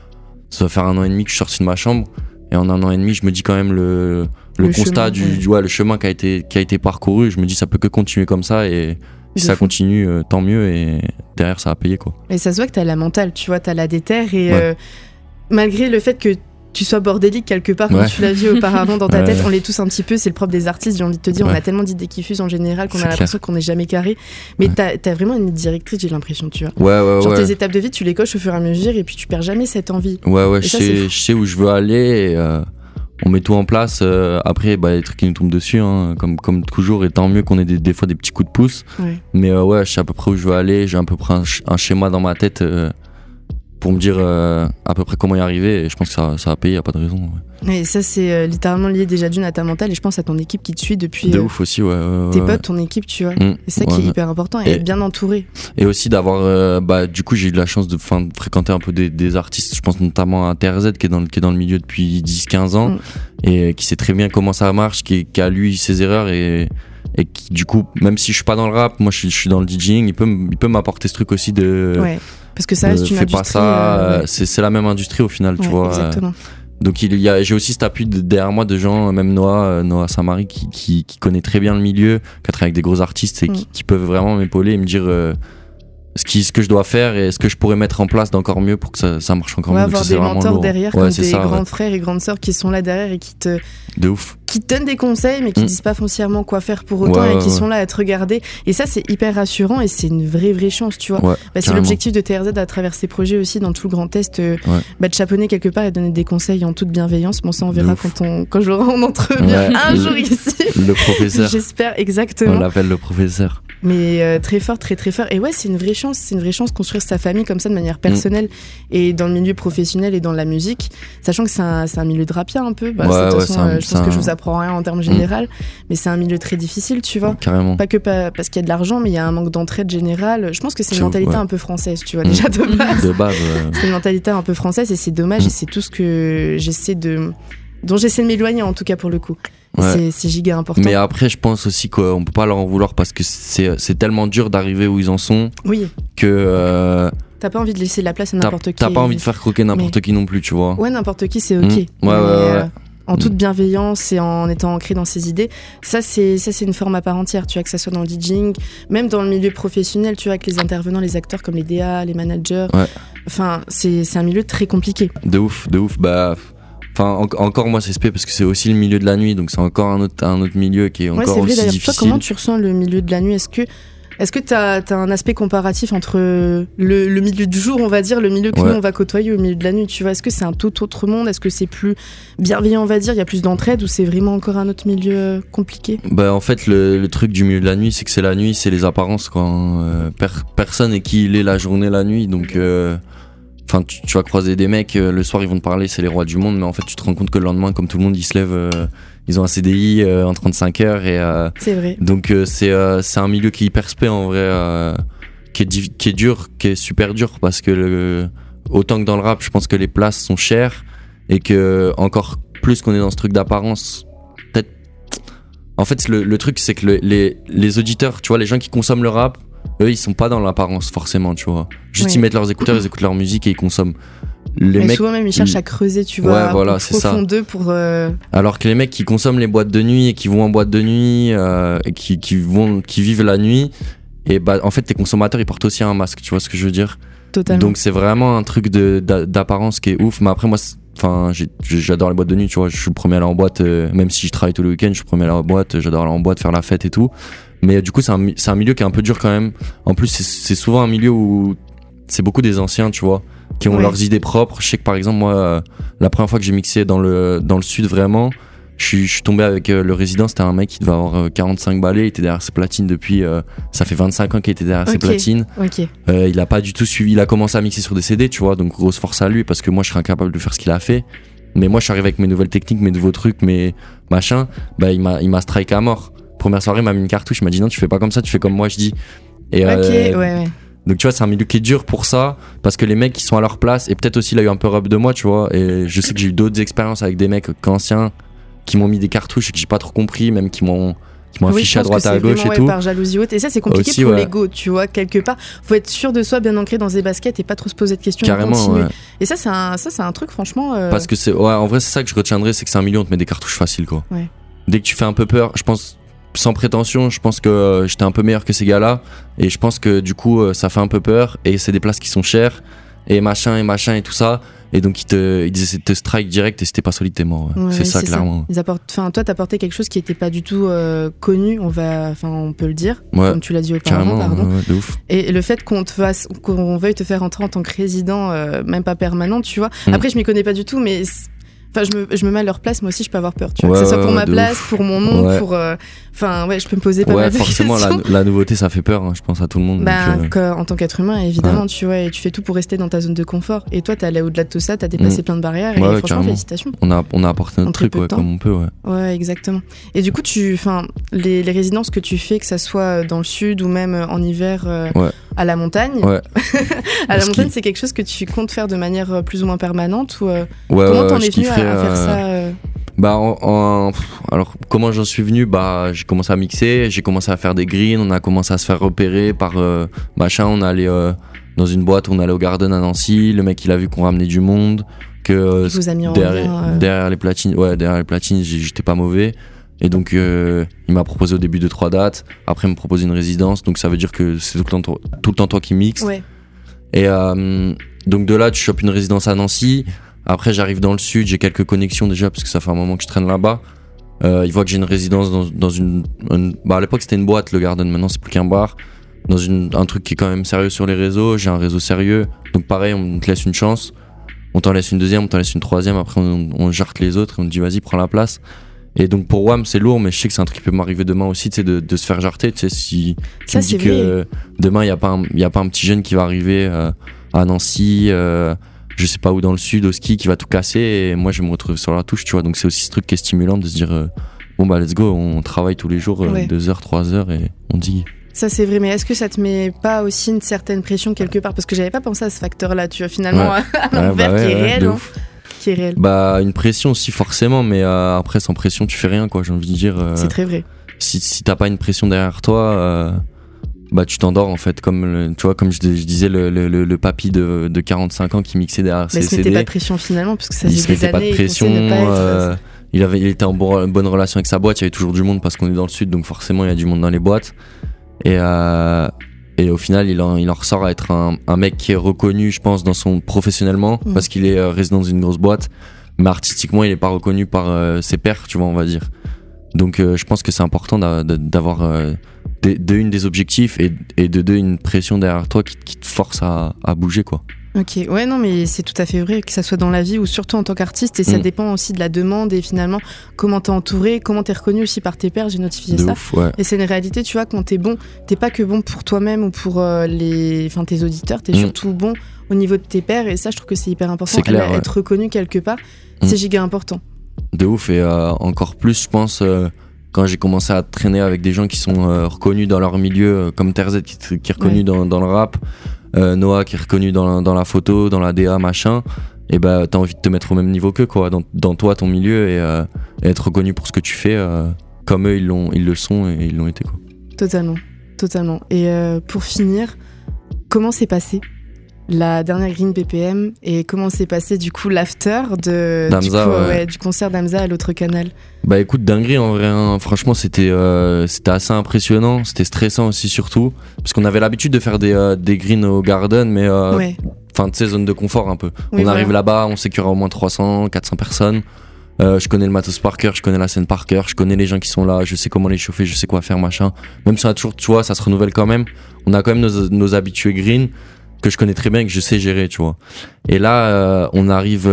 1 an et demi que je suis sorti de ma chambre. Et en 1 an et demi, je me dis quand même le constat le chemin qui a été parcouru. Je me dis ça peut que continuer comme ça et si ça continue, tant mieux. Et derrière, ça va payer, quoi. Et ça se voit que t'as la mentale, tu vois, t'as la déterre et malgré le fait que tu sois bordélique quelque part quand tu l'as vu auparavant dans ta tête, on l'est tous un petit peu, c'est le propre des artistes, j'ai envie de te dire, on a tellement d'idées qui fusent en général qu'on a l'impression qu'on n'est jamais carré, mais t'as vraiment une directrice, j'ai l'impression, tu vois. Genre tes étapes de vie, tu les coches au fur et à mesure et puis tu perds jamais cette envie. Je sais où je veux aller et on met tout en place. Après, les trucs qui nous tombent dessus, hein, comme toujours, et tant mieux qu'on ait des fois des petits coups de pouce. Mais je sais à peu près où je veux aller, j'ai à peu près un schéma dans ma tête pour me dire à peu près comment y arriver, et je pense que ça va payer, y a pas de raison. Et ça, c'est littéralement lié déjà d'une à ta mentale, et je pense à ton équipe qui te suit depuis. De ouf aussi, tes potes, ton équipe, tu vois. Et c'est ça qui est hyper important, et être bien entouré. Et aussi d'avoir, du coup, j'ai eu de la chance de fréquenter un peu des artistes, je pense notamment à TRZ qui est dans le milieu depuis 10-15 ans, et qui sait très bien comment ça marche, qui a lui ses erreurs, et qui, du coup, même si je suis pas dans le rap, moi je suis dans le DJing, il peut m'apporter ce truc aussi de. Ouais. Parce que ça reste une industrie. Fais pas ça, c'est la même industrie au final, tu vois. Exactement. Donc j'ai aussi cet appui derrière moi de gens, même Noah Samari qui connaît très bien le milieu, qui a travaillé avec des gros artistes et qui peuvent vraiment m'épauler et me dire ce que je dois faire et ce que je pourrais mettre en place d'encore mieux pour que ça marche encore mieux. Avoir des mentors derrière, comme des grands frères et grandes sœurs qui sont là derrière et qui te donnent des conseils mais qui disent pas foncièrement quoi faire pour autant et qui sont là à te regarder, et ça c'est hyper rassurant et c'est une vraie chance, tu vois. C'est l'objectif de TRZ à travers ses projets aussi dans tout le Grand Est, de chapeauter quelque part et donner des conseils en toute bienveillance. Bon, ça on verra quand je l'aurai en entrevue un jour ici. Le professeur. J'espère, exactement. On l'appelle le professeur. Mais très fort, très très fort. Et ouais, c'est une vraie chance de construire sa famille comme ça de manière personnelle et dans le milieu professionnel et dans la musique, sachant que c'est un milieu de rapia un peu. De toute façon, je pense que je vous apprends rien en termes général, mais c'est un milieu très difficile, tu vois. Carrément. Pas que parce qu'il y a de l'argent, mais il y a un manque d'entraide générale. Je pense que c'est une mentalité un peu française, tu vois, déjà de base. C'est une mentalité un peu française et c'est dommage et c'est tout ce que dont j'essaie de m'éloigner en tout cas pour le coup. C'est giga important. Mais après, je pense aussi qu'on peut pas leur en vouloir parce que c'est tellement dur d'arriver où ils en sont que t'as pas envie de laisser la place à n'importe qui. T'as pas envie de faire croquer n'importe qui non plus, tu vois. Ouais, n'importe qui, c'est ok. En toute bienveillance et en étant ancré dans ses idées, ça c'est une forme à part entière, tu vois, que ça soit dans le DJing, même dans le milieu professionnel, tu vois, avec les intervenants, les acteurs comme les DA, les managers. Enfin, c'est un milieu très compliqué. De ouf. Encore moi c'est spé parce que c'est aussi le milieu de la nuit, donc c'est encore un autre milieu qui est encore c'est vrai, aussi d'ailleurs, difficile. Toi, comment tu ressens le milieu de la nuit ? Est-ce que t'as un aspect comparatif entre le milieu du jour, on va dire, le milieu que nous on va côtoyer au milieu de la nuit, tu vois ? Est-ce que c'est un tout autre monde ? Est-ce que c'est plus bienveillant, on va dire, il y a plus d'entraide, ou c'est vraiment encore un autre milieu compliqué ? En fait, le truc du milieu de la nuit, c'est que c'est la nuit, c'est les apparences, quoi. Personne n'est qui il est la journée, la nuit, donc Enfin, tu vas croiser des mecs, le soir ils vont te parler, c'est les rois du monde, mais en fait tu te rends compte que le lendemain, comme tout le monde, ils se lèvent, ils ont un CDI en 35 heures et c'est vrai. Donc c'est un milieu qui est hyper spé en vrai, qui est dur, qui est super dur parce que autant que dans le rap, je pense que les places sont chères et que encore plus qu'on est dans ce truc d'apparence. Peut-être. En fait, le truc c'est que les auditeurs, tu vois, les gens qui consomment le rap, eux ils sont pas dans l'apparence forcément, tu vois. Juste ils mettent leurs écouteurs, ils écoutent leur musique et ils consomment. Mais mecs, souvent même ils cherchent à creuser, tu vois, ouais, voilà, c'est ça. D'eux pour alors que les mecs qui consomment les boîtes de nuit et qui vont en boîte de nuit et qui vivent la nuit, et bah en fait les consommateurs ils portent aussi un masque, tu vois ce que je veux dire. Totalement. Donc c'est vraiment un truc d'apparence qui est ouf. Mais après moi j'adore les boîtes de nuit, tu vois, je suis le premier à aller en boîte, même si je travaille tout le week-end, je suis le premier à aller en boîte, j'adore aller en boîte, faire la fête et tout. Mais du coup c'est un milieu qui est un peu dur quand même. En plus c'est souvent un milieu où c'est beaucoup des anciens, tu vois, qui ont leurs idées propres. Je sais que par exemple moi la première fois que j'ai mixé dans le sud vraiment, je suis tombé avec le résident, c'était un mec qui devait avoir 45 balais, il était derrière ses platines depuis ça fait 25 ans qu'il était derrière ses platines. Il a pas du tout suivi, il a commencé à mixer sur des CD, tu vois, donc grosse force à lui parce que moi je serais incapable de faire ce qu'il a fait. Mais moi je suis arrivé avec mes nouvelles techniques, mes nouveaux trucs, mes machins, bah il m'a strike à mort. Première soirée, il m'a mis une cartouche, il m'a dit non, tu fais pas comme ça, tu fais comme moi je dis. Et donc tu vois, c'est un milieu qui est dur pour ça, parce que les mecs qui sont à leur place, et peut-être aussi il a eu un peu rub de moi, tu vois, et je sais que j'ai eu d'autres expériences avec des mecs anciens qui m'ont mis des cartouches et que j'ai pas trop compris, même qui m'ont affiché à droite à gauche et tout. Par jalousie haute, et ça c'est compliqué aussi, pour l'ego, tu vois, quelque part faut être sûr de soi, bien ancré dans ses baskets et pas trop se poser de questions. Carrément, et ça c'est un truc franchement parce que c'est en vrai c'est ça que je retiendrai, c'est que c'est un milieu où on te met des cartouches faciles, quoi. Dès que tu fais un peu peur, je pense, sans prétention, je pense que j'étais un peu meilleur que ces gars-là, et je pense que du coup ça fait un peu peur, et c'est des places qui sont chères et machin et tout ça, et donc ils essaient de te strike direct, et si t'es pas solide t'es mort. C'est ça clairement. Toi t'apportais quelque chose qui était pas du tout connu, on peut le dire, comme tu l'as dit auparavant, pardon. De ouf. Et le fait qu'on veuille te faire entrer en tant que résident, même pas permanent, tu vois. Après je m'y connais pas du tout, mais enfin, je me mets à leur place, moi aussi je peux avoir peur, tu vois, que ce soit pour ma place, pour mon nom, pour je peux me poser pas mal de questions. Forcément la nouveauté ça fait peur, hein, je pense à tout le monde. En tant qu'être humain évidemment, tu vois, et tu fais tout pour rester dans ta zone de confort, et toi t'es allé au-delà de tout ça, t'as dépassé plein de barrières, et franchement carrément. Félicitations. On a apporté notre truc comme on peut. Ouais, exactement. Et du coup les résidences que tu fais, que ça soit dans le sud ou même en hiver à la montagne, à la montagne, c'est quelque chose que tu comptes faire de manière plus ou moins permanente, ou comment t'en es venu à faire ça alors comment j'en suis venu, j'ai commencé à mixer, j'ai commencé à faire des greens, on a commencé à se faire repérer par machin, on allait dans une boîte, on allait au Garden à Nancy, le mec il a vu qu'on ramenait du monde, que vous a mis en derrière les platines, j'étais pas mauvais, et donc il m'a proposé au début 2-3 dates, après il me propose une résidence, donc ça veut dire que c'est tout le temps toi qui mixes. Et donc de là tu chopes une résidence à Nancy. Après j'arrive dans le sud, j'ai quelques connexions déjà parce que ça fait un moment que je traîne là-bas. Ils voient que j'ai une résidence dans une à l'époque c'était une boîte, le Garden, maintenant c'est plus qu'un bar, dans un truc qui est quand même sérieux sur les réseaux. J'ai un réseau sérieux, donc pareil, on te laisse une chance, on t'en laisse une deuxième, on t'en laisse une troisième, après on jarte les autres et on te dit vas-y prends la place. Et donc pour WAM c'est lourd, mais je sais que c'est un truc qui peut m'arriver demain aussi, tu sais, de se faire jarter, tu sais, si tu me dis que demain il y a pas un petit jeune qui va arriver à Nancy, je sais pas où dans le sud au ski, qui va tout casser, et moi je vais me retrouver sur la touche, tu vois. Donc c'est aussi ce truc qui est stimulant de se dire let's go, on travaille tous les jours 2 heures, 3 heures et on dit. Ça c'est vrai, mais est-ce que ça te met pas aussi une certaine pression quelque part, parce que j'avais pas pensé à ce facteur-là, tu vois, finalement à l'envers qui est réel, hein, qui est réel. Une pression aussi forcément, mais après sans pression tu fais rien, quoi, j'ai envie de dire. C'est très vrai. Si t'as pas une pression derrière toi, tu t'endors en fait, comme tu vois, comme je disais, le papy de 45 ans qui mixait derrière ses CD. Mais il se mettait pas de pression finalement, parce que ça faisait des années, pas de pression, il était en bonne relation avec sa boîte, il y avait toujours du monde parce qu'on est dans le sud, donc forcément il y a du monde dans les boîtes, et au final il en ressort à être un mec qui est reconnu, je pense, professionnellement, parce qu'il est résident dans une grosse boîte, mais artistiquement il est pas reconnu par ses pairs, tu vois, on va dire. Donc je pense que c'est important d'avoir des objectifs, et de deux une pression derrière toi qui te force à bouger, quoi. Ok, ouais, non, mais c'est tout à fait vrai, que ça soit dans la vie ou surtout en tant qu'artiste, et ça dépend aussi de la demande, et finalement comment t'es entouré, comment t'es reconnu aussi par tes pairs. J'ai notifié ça. Ouf, ouais. Et c'est une réalité, tu vois, quand t'es bon, t'es pas que bon pour toi-même ou pour tes auditeurs, t'es surtout bon au niveau de tes pairs, et ça je trouve que c'est hyper important. C'est clair, être reconnu quelque part, c'est giga important. De ouf, et encore plus je pense quand j'ai commencé à traîner avec des gens qui sont reconnus dans leur milieu, comme Terzet qui est reconnu dans le rap, Noah qui est reconnu dans la photo, dans la DA, machin, et bah t'as envie de te mettre au même niveau qu'eux, quoi, dans toi, ton milieu, et être reconnu pour ce que tu fais, comme eux ils le sont et ils l'ont été, quoi. Totalement. Et pour finir, comment s'est passé la dernière Green BPM et comment s'est passé du coup l'after du concert d'Hamza à l'autre canal? Bah écoute, dinguerie en vrai, hein. Franchement c'était assez impressionnant, c'était stressant aussi surtout, parce qu'on avait l'habitude de faire des Green au Garden, mais enfin tu sais, zone de confort un peu. On arrive là-bas, on sait qu'il y aura au moins 300, 400 personnes. Je connais le matos par cœur, je connais la scène par cœur, je connais les gens qui sont là, je sais comment les chauffer, je sais quoi faire, machin. Même si on a toujours, tu vois, ça se renouvelle quand même. On a quand même nos habitués Green que je connais très bien et que je sais gérer, tu vois. Et là, on arrive,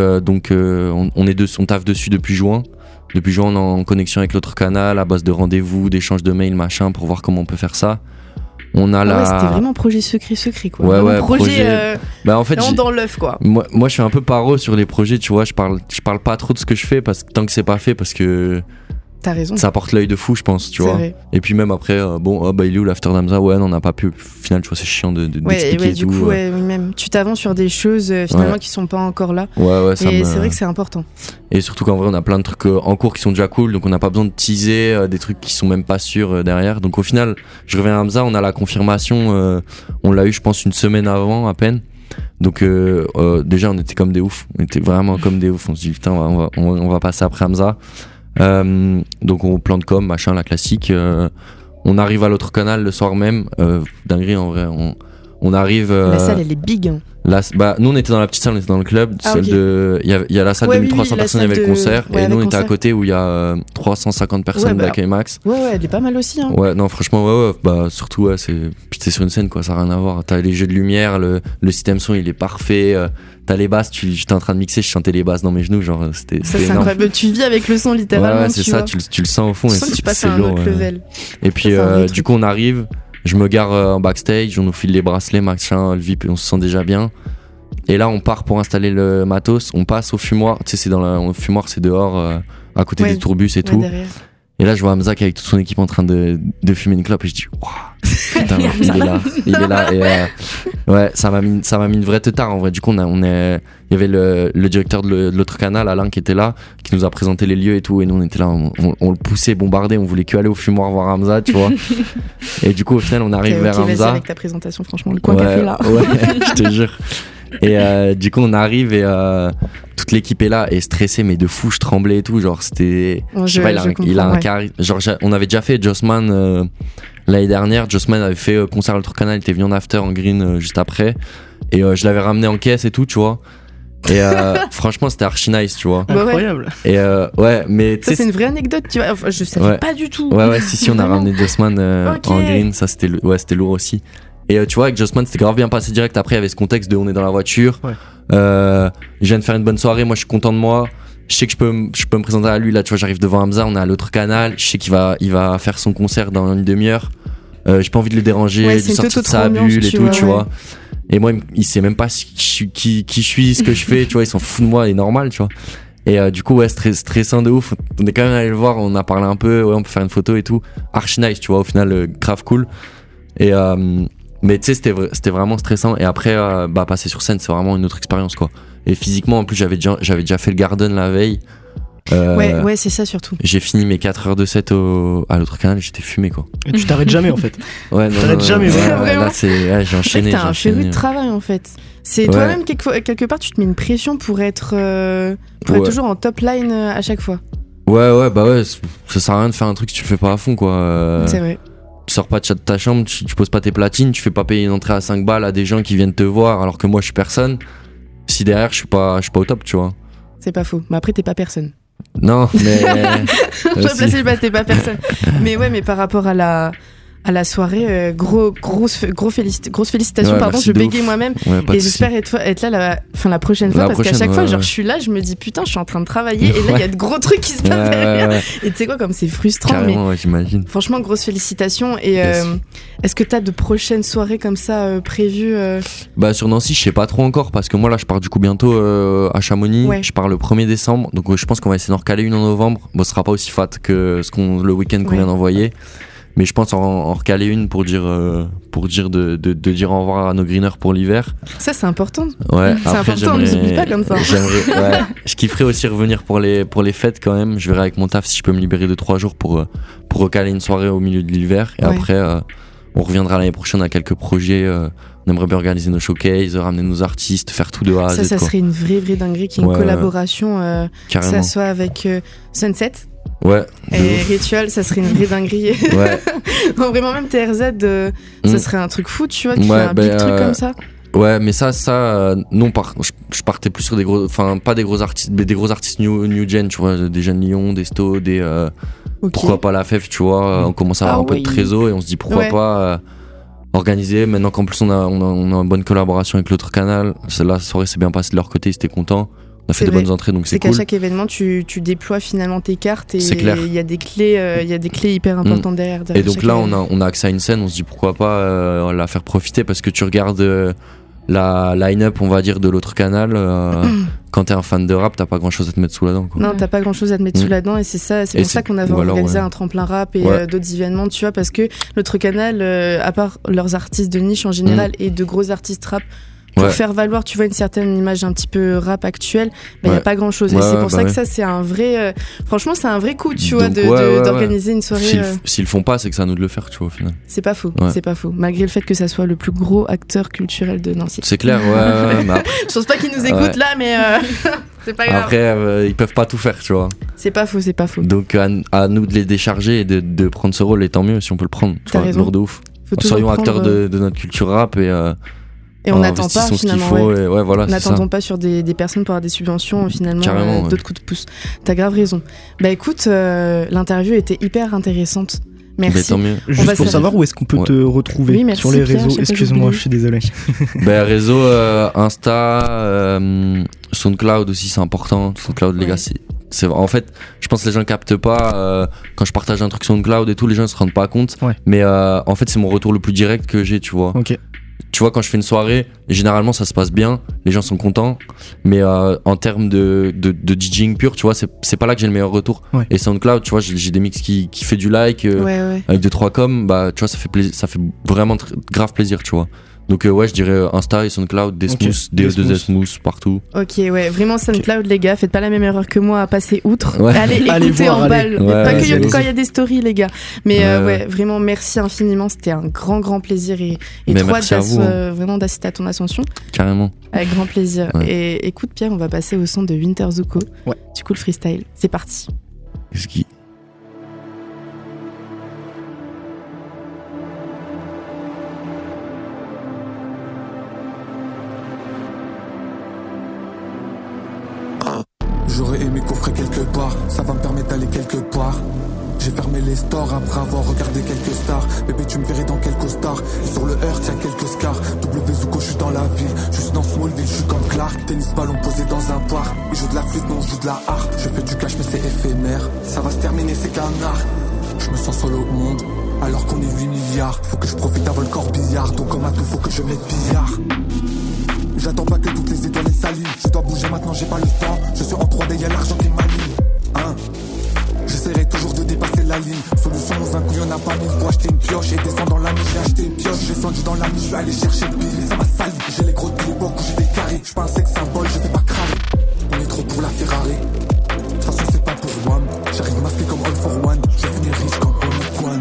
on taffe dessus depuis juin. Depuis juin, on est en connexion avec l'autre canal, à base de rendez-vous, d'échanges de mails, machin, pour voir comment on peut faire ça. On a c'était vraiment projet secret, quoi. Ouais, projet en fait, vraiment dans l'œuf, quoi. Moi, je suis un peu paro sur les projets, tu vois. Je parle pas trop de ce que je fais tant que c'est pas fait, parce que t'as raison. Ça porte l'œil de fou, je pense, tu vois. Vrai. Et puis même après, il est où l'after d'Hamza? Ouais, non, on n'a pas pu. Au final, tu vois, c'est chiant d'expliquer du tout. coup, même tu t'avances sur des choses finalement qui sont pas encore là. Ouais, et c'est vrai que c'est important. Et surtout qu'en vrai, on a plein de trucs en cours qui sont déjà cool, donc on n'a pas besoin de teaser des trucs qui sont même pas sûrs derrière. Donc au final, je reviens à Hamza, on a la confirmation, on l'a eu, je pense, une semaine avant à peine. Donc déjà, on était comme des oufs, on était vraiment comme des oufs. On se dit putain, on va passer après Hamza. Donc on plan de com, machin, la classique. On arrive à l'autre canal le soir même. Dinguerie en vrai. On arrive. La salle elle est big. Hein. Nous on était dans la petite salle, on était dans le club. Il y a la salle de 1300 personnes, il y avait le concert. Et nous on était à côté où il y a 350 personnes d'accueil max. Ouais, elle est pas mal aussi. Hein. Ouais, non, franchement, surtout, puis t'es sur une scène, quoi, ça n'a rien à voir. T'as les jeux de lumière, le système son il est parfait. T'as les basses, j'étais en train de mixer, je chantais les basses dans mes genoux, genre c'était ça, c'est incroyable. Tu vis avec le son littéralement. Ouais, c'est ça, tu le sens au fond. Tu sens que tu passes à un autre level. Et puis du coup on arrive, je me gare en backstage, on nous file les bracelets, machin, le VIP, et on se sent déjà bien. Et là on part pour installer le matos, on passe au fumoir, tu sais le fumoir c'est dehors, à côté des tourbus et tout. Derrière. Et là je vois Hamza avec toute son équipe en train de fumer une clope et je dis waouh, putain, il est là et ouais, ça m'a mis une vraie teutard en vrai. Du coup il y avait le directeur de l'autre canal, Alain, qui était là, qui nous a présenté les lieux et tout, et nous on était là, on le poussait, bombardé, on voulait que aller au fumoir voir Hamza, tu vois. Et du coup au final on arrive vers Hamza. Vas-y avec ta présentation, franchement, le coin café là. Ouais, je te jure. Et du coup on arrive et toute l'équipe est là et stressée, mais de fou, je tremblais et tout, genre c'était il a un charisme, genre on avait déjà fait Jossman l'année dernière. Jossman avait fait concert à l'autre canal, il était venu en after en Green juste après, et je l'avais ramené en caisse et tout, tu vois. Et franchement c'était archi nice, tu vois. Incroyable. Et mais ça c'est une vraie anecdote, tu vois. Enfin, je savais pas du tout. Ouais, si on a ramené Jossman en Green, ça c'était lourd aussi. Et tu vois, avec Jossman c'était grave bien passé direct. Après il y avait ce contexte de on est dans la voiture, je viens de faire une bonne soirée, moi je suis content de moi, je sais que je peux me présenter à lui. Là tu vois, j'arrive devant Hamza, on est à l'autre canal, je sais qu'il va faire son concert dans une demi-heure, j'ai pas envie de le déranger, de lui sortir de sa bulle et tout, tu vois. Et moi il sait même pas qui je suis, ce que je fais, tu vois, il s'en fout de moi, il est normal, tu vois. Et du coup stressant de ouf. On est quand même allé le voir, on a parlé un peu, on peut faire une photo et tout, archi nice, tu vois, au final grave cool. Et mais tu sais c'était vraiment stressant. Et après passer sur scène c'est vraiment une autre expérience, quoi. Et physiquement en plus j'avais déjà fait le Garden la veille. Ouais, c'est ça surtout. J'ai fini mes 4 heures de set à l'autre canal et j'étais fumé, quoi. Et tu t'arrêtes jamais en fait. Ouais, non, t'arrêtes jamais. Là j'ai enchaîné. T'as un féru de travail en fait. C'est toi-même quelque part tu te mets une pression pour être toujours en top line à chaque fois. Ouais, ça sert à rien de faire un truc si tu le fais pas à fond, quoi. C'est vrai. Tu sors pas de ta chambre, tu poses pas tes platines, tu fais pas payer une entrée à 5 balles à des gens qui viennent te voir alors que moi je suis personne. Si derrière je suis pas au top, tu vois. C'est pas faux. Mais après t'es pas personne. Non, mais je placer t'es pas personne. Mais ouais, mais par rapport à à la soirée. Grosse félicitations, Ouais, pardon, je bégaye moi-même. Ouais, pas Et de j'espère être là la prochaine fois, parce qu'à chaque fois, genre, je suis là, je me dis putain, je suis en train de travailler, et là, il y a de gros trucs qui se passent derrière. Et tu sais quoi, comme c'est frustrant. Carrément, j'imagine. Franchement, grosse félicitations. Et est-ce que t'as de prochaines soirées comme ça prévues Bah, sur Nancy, je sais pas trop encore, parce que moi, là, je pars du coup bientôt à Chamonix. Ouais. Je pars le 1er décembre, donc je pense qu'on va essayer d'en recaler une en novembre. Bon, ce sera pas aussi fat que le week-end qu'on vient d'envoyer. Mais je pense en recaler une pour dire de dire au revoir à nos greeners pour l'hiver. Ça, c'est important. Ouais, c'est important, on ne s'oublie pas comme ça. Ouais, je kifferais aussi revenir pour les fêtes quand même. Je verrai avec mon taf si je peux me libérer de 3 jours pour recaler une soirée au milieu de l'hiver. Et après, on reviendra l'année prochaine à quelques projets. On aimerait bien organiser nos showcases, ramener nos artistes, faire tout de A à Z. Ça serait une vraie dinguerie, qu'il y ait une collaboration, que ça soit avec Sunset. Ouais. Et Ritual, ça serait une vraie dinguerie. Ouais. Non, vraiment, même TRZ, ça serait un truc fou, tu vois, qu'il y ait un big truc comme ça. Ouais, mais ça non, je partais plus sur des gros, enfin, pas des gros artistes, mais des gros artistes new gen, tu vois, des jeunes Lyon, des Sto, des. Pourquoi pas la FEF, tu vois, on commence à avoir un peu de trésor et on se dit pourquoi pas organiser, maintenant qu'en plus on a une bonne collaboration avec l'autre canal. La soirée s'est bien passée de leur côté, ils étaient contents. On a fait de bonnes entrées, donc c'est cool. C'est qu'à chaque événement, tu déploies finalement tes cartes et il y a des clés hyper importantes derrière. Et donc là, on a accès à une scène, on se dit pourquoi pas la faire profiter, parce que tu regardes la line-up, on va dire, de l'autre canal. Quand t'es un fan de rap, t'as pas grand-chose à te mettre sous la dent, quoi. Non, t'as pas grand-chose à te mettre sous la dent, et c'est pour ça qu'on avait organisé un tremplin rap et d'autres événements, tu vois, parce que l'autre canal, à part leurs artistes de niche en général et de gros artistes rap, pour faire valoir, tu vois, une certaine image un petit peu rap actuelle, il n'y a pas grand chose. Et c'est pour ça que ça, c'est un vrai. Franchement, c'est un vrai coup, tu vois, d'organiser une soirée. S'ils le font pas, c'est que c'est à nous de le faire, tu vois, au final. C'est pas faux, c'est pas faux. Malgré le fait que ça soit le plus gros acteur culturel de Nancy. C'est clair, Je pense pas qu'ils nous écoutent là, mais c'est pas grave. Après, ils peuvent pas tout faire, tu vois. C'est pas faux. Donc, à nous de les décharger et de prendre ce rôle, et tant mieux si on peut le prendre. T'as raison. Lourd de ouf. Soyons acteurs de notre culture rap et on n'attend pas finalement. N'attendons pas sur des personnes pour avoir des subventions, finalement, d'autres coups de pouce. T'as grave raison. Bah écoute, l'interview était hyper intéressante. Merci. Juste pour savoir où est-ce qu'on peut te retrouver sur les réseaux. Excuse-moi, je suis désolé. Réseau, Insta, SoundCloud aussi, c'est important. SoundCloud, les gars, c'est en fait, je pense que les gens captent pas quand je partage un truc SoundCloud et tout, les gens se rendent pas compte. Mais en fait, c'est mon retour le plus direct que j'ai, tu vois. Tu vois, quand je fais une soirée, généralement ça se passe bien, les gens sont contents, mais en termes de DJing pur, tu vois, c'est pas là que j'ai le meilleur retour. Et SoundCloud, tu vois, j'ai des mix qui fait du like avec 2-3 coms, bah tu vois, ça fait vraiment grave plaisir, tu vois. Donc je dirais Insta et SoundCloud, Desmous, DE2Smous partout. Ok, vraiment SoundCloud, les gars, faites pas la même erreur que moi à passer outre. Allez l'écouter en balle. Pas que quand il y a des stories, les gars. Mais vraiment, merci infiniment. C'était un grand plaisir et trop hâte vraiment d'assister à ton ascension. Carrément. Avec grand plaisir. Et écoute, Pierre, on va passer au son de Winter Zuko. Du coup, le freestyle. C'est parti. J'aurais aimé coffrer quelque part, ça va me permettre d'aller quelque part. J'ai fermé les stores après avoir regardé quelques stars. Bébé, tu me verrais dans quelques stars. Et sur le Earth, y'a quelques scars. W Zuko, je suis dans la ville. Je suis dans Smallville, je suis comme Clark. Tennis ballon posé dans un parc. Il joue de la flûte, non, on joue de la harpe. Je fais du cash, mais c'est éphémère. Ça va se terminer, c'est qu'un art. Je me sens seul au monde, alors qu'on est 8 milliards. Faut que je profite avant le corbillard. Donc comme à tout, faut que je mette billard. J'attends pas que toutes les étoiles s'alignent. Je dois bouger maintenant, j'ai pas le temps. Je suis en 3D, y'a l'argent qui m'aligne. J'essaierai toujours de dépasser la ligne. Solution dans un coup, y'en a pas mille. Faut acheter une pioche et descendre dans la nuit. J'ai acheté une pioche, j'ai descendu dans la nuit. Je vais aller chercher le billet, ça m'a sali. J'ai les gros de l'époque où j'ai des carrés. J'suis pas un sexe symbole, je vais pas cramer. On est trop pour la Ferrari. De toute façon, c'est pas pour moi. J'arrive masqué comme All for One. Je vais finir riche comme Omicron.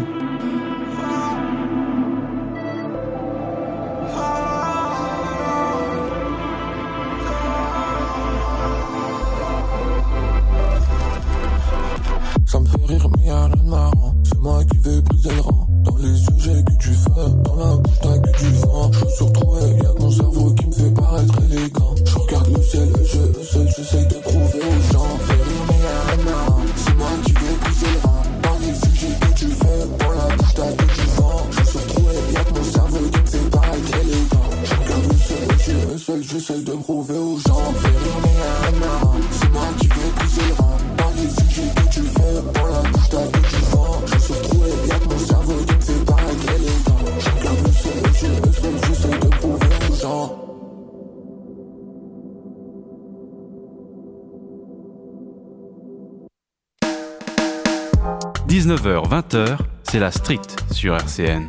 Ça me fait rire mais y'a rien de marrant. C'est moi qui vais briser le rang. Dans les yeux j'ai que du feu, dans la bouche t'as que du vent. Je suis sur toi et y'a que mon cerveau qui me fait paraître élégant. Je regarde le ciel et j'essaye de prouver aux gens. Ça me fait rire mais y'a rien de marrant. C'est moi qui vais briser le rang. Dans les yeux j'ai que du feu, dans la bouche t'as que du vent. 19h-20h, c'est la Street sur RCN.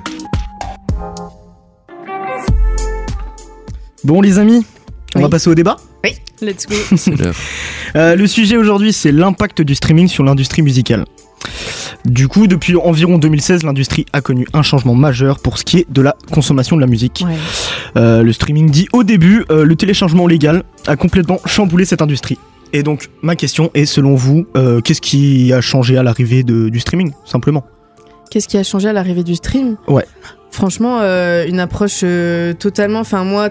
Bon les amis, on va passer au débat. Oui, let's go. C'est l'heure. Le sujet aujourd'hui, c'est l'impact du streaming sur l'industrie musicale. Du coup, depuis environ 2016, l'industrie a connu un changement majeur pour ce qui est de la consommation de la musique. Ouais. Le streaming dit au début, le téléchargement légal a complètement chamboulé cette industrie. Et donc, ma question est, selon vous, qu'est-ce qui a changé à l'arrivée du streaming, simplement ? Qu'est-ce qui a changé à l'arrivée du stream ? Ouais. Franchement, une approche totalement,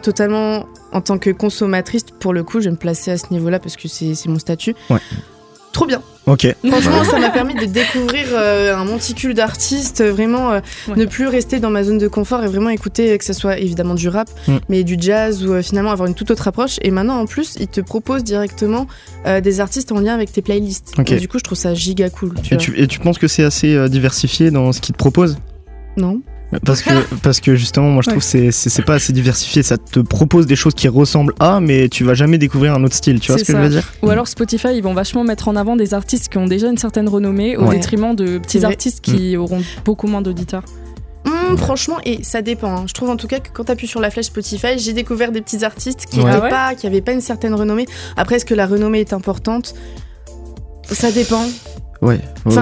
en tant que consommatrice, pour le coup, je vais me placer à ce niveau-là parce que c'est mon statut. Ouais. Trop bien. Ok. Franchement, ça m'a permis de découvrir un monticule d'artistes, vraiment ne plus rester dans ma zone de confort et vraiment écouter, que ce soit évidemment du rap, mais du jazz ou finalement avoir une toute autre approche. Et maintenant, en plus, ils te proposent directement des artistes en lien avec tes playlists. Okay. Et du coup, je trouve ça giga cool. Et tu penses que c'est assez diversifié dans ce qu'ils te proposent ? Non. Parce que justement, moi je trouve que c'est pas assez diversifié. Ça te propose des choses qui ressemblent à, mais tu vas jamais découvrir un autre style. Tu vois ce que je veux dire ? Ou alors Spotify, ils vont vachement mettre en avant des artistes qui ont déjà une certaine renommée au détriment de petits artistes qui auront beaucoup moins d'auditeurs. Franchement, et ça dépend. Hein. Je trouve en tout cas que quand tu appuies sur la flèche Spotify, j'ai découvert des petits artistes qui avaient pas une certaine renommée. Après, est-ce que la renommée est importante ? Ça dépend. Ouais.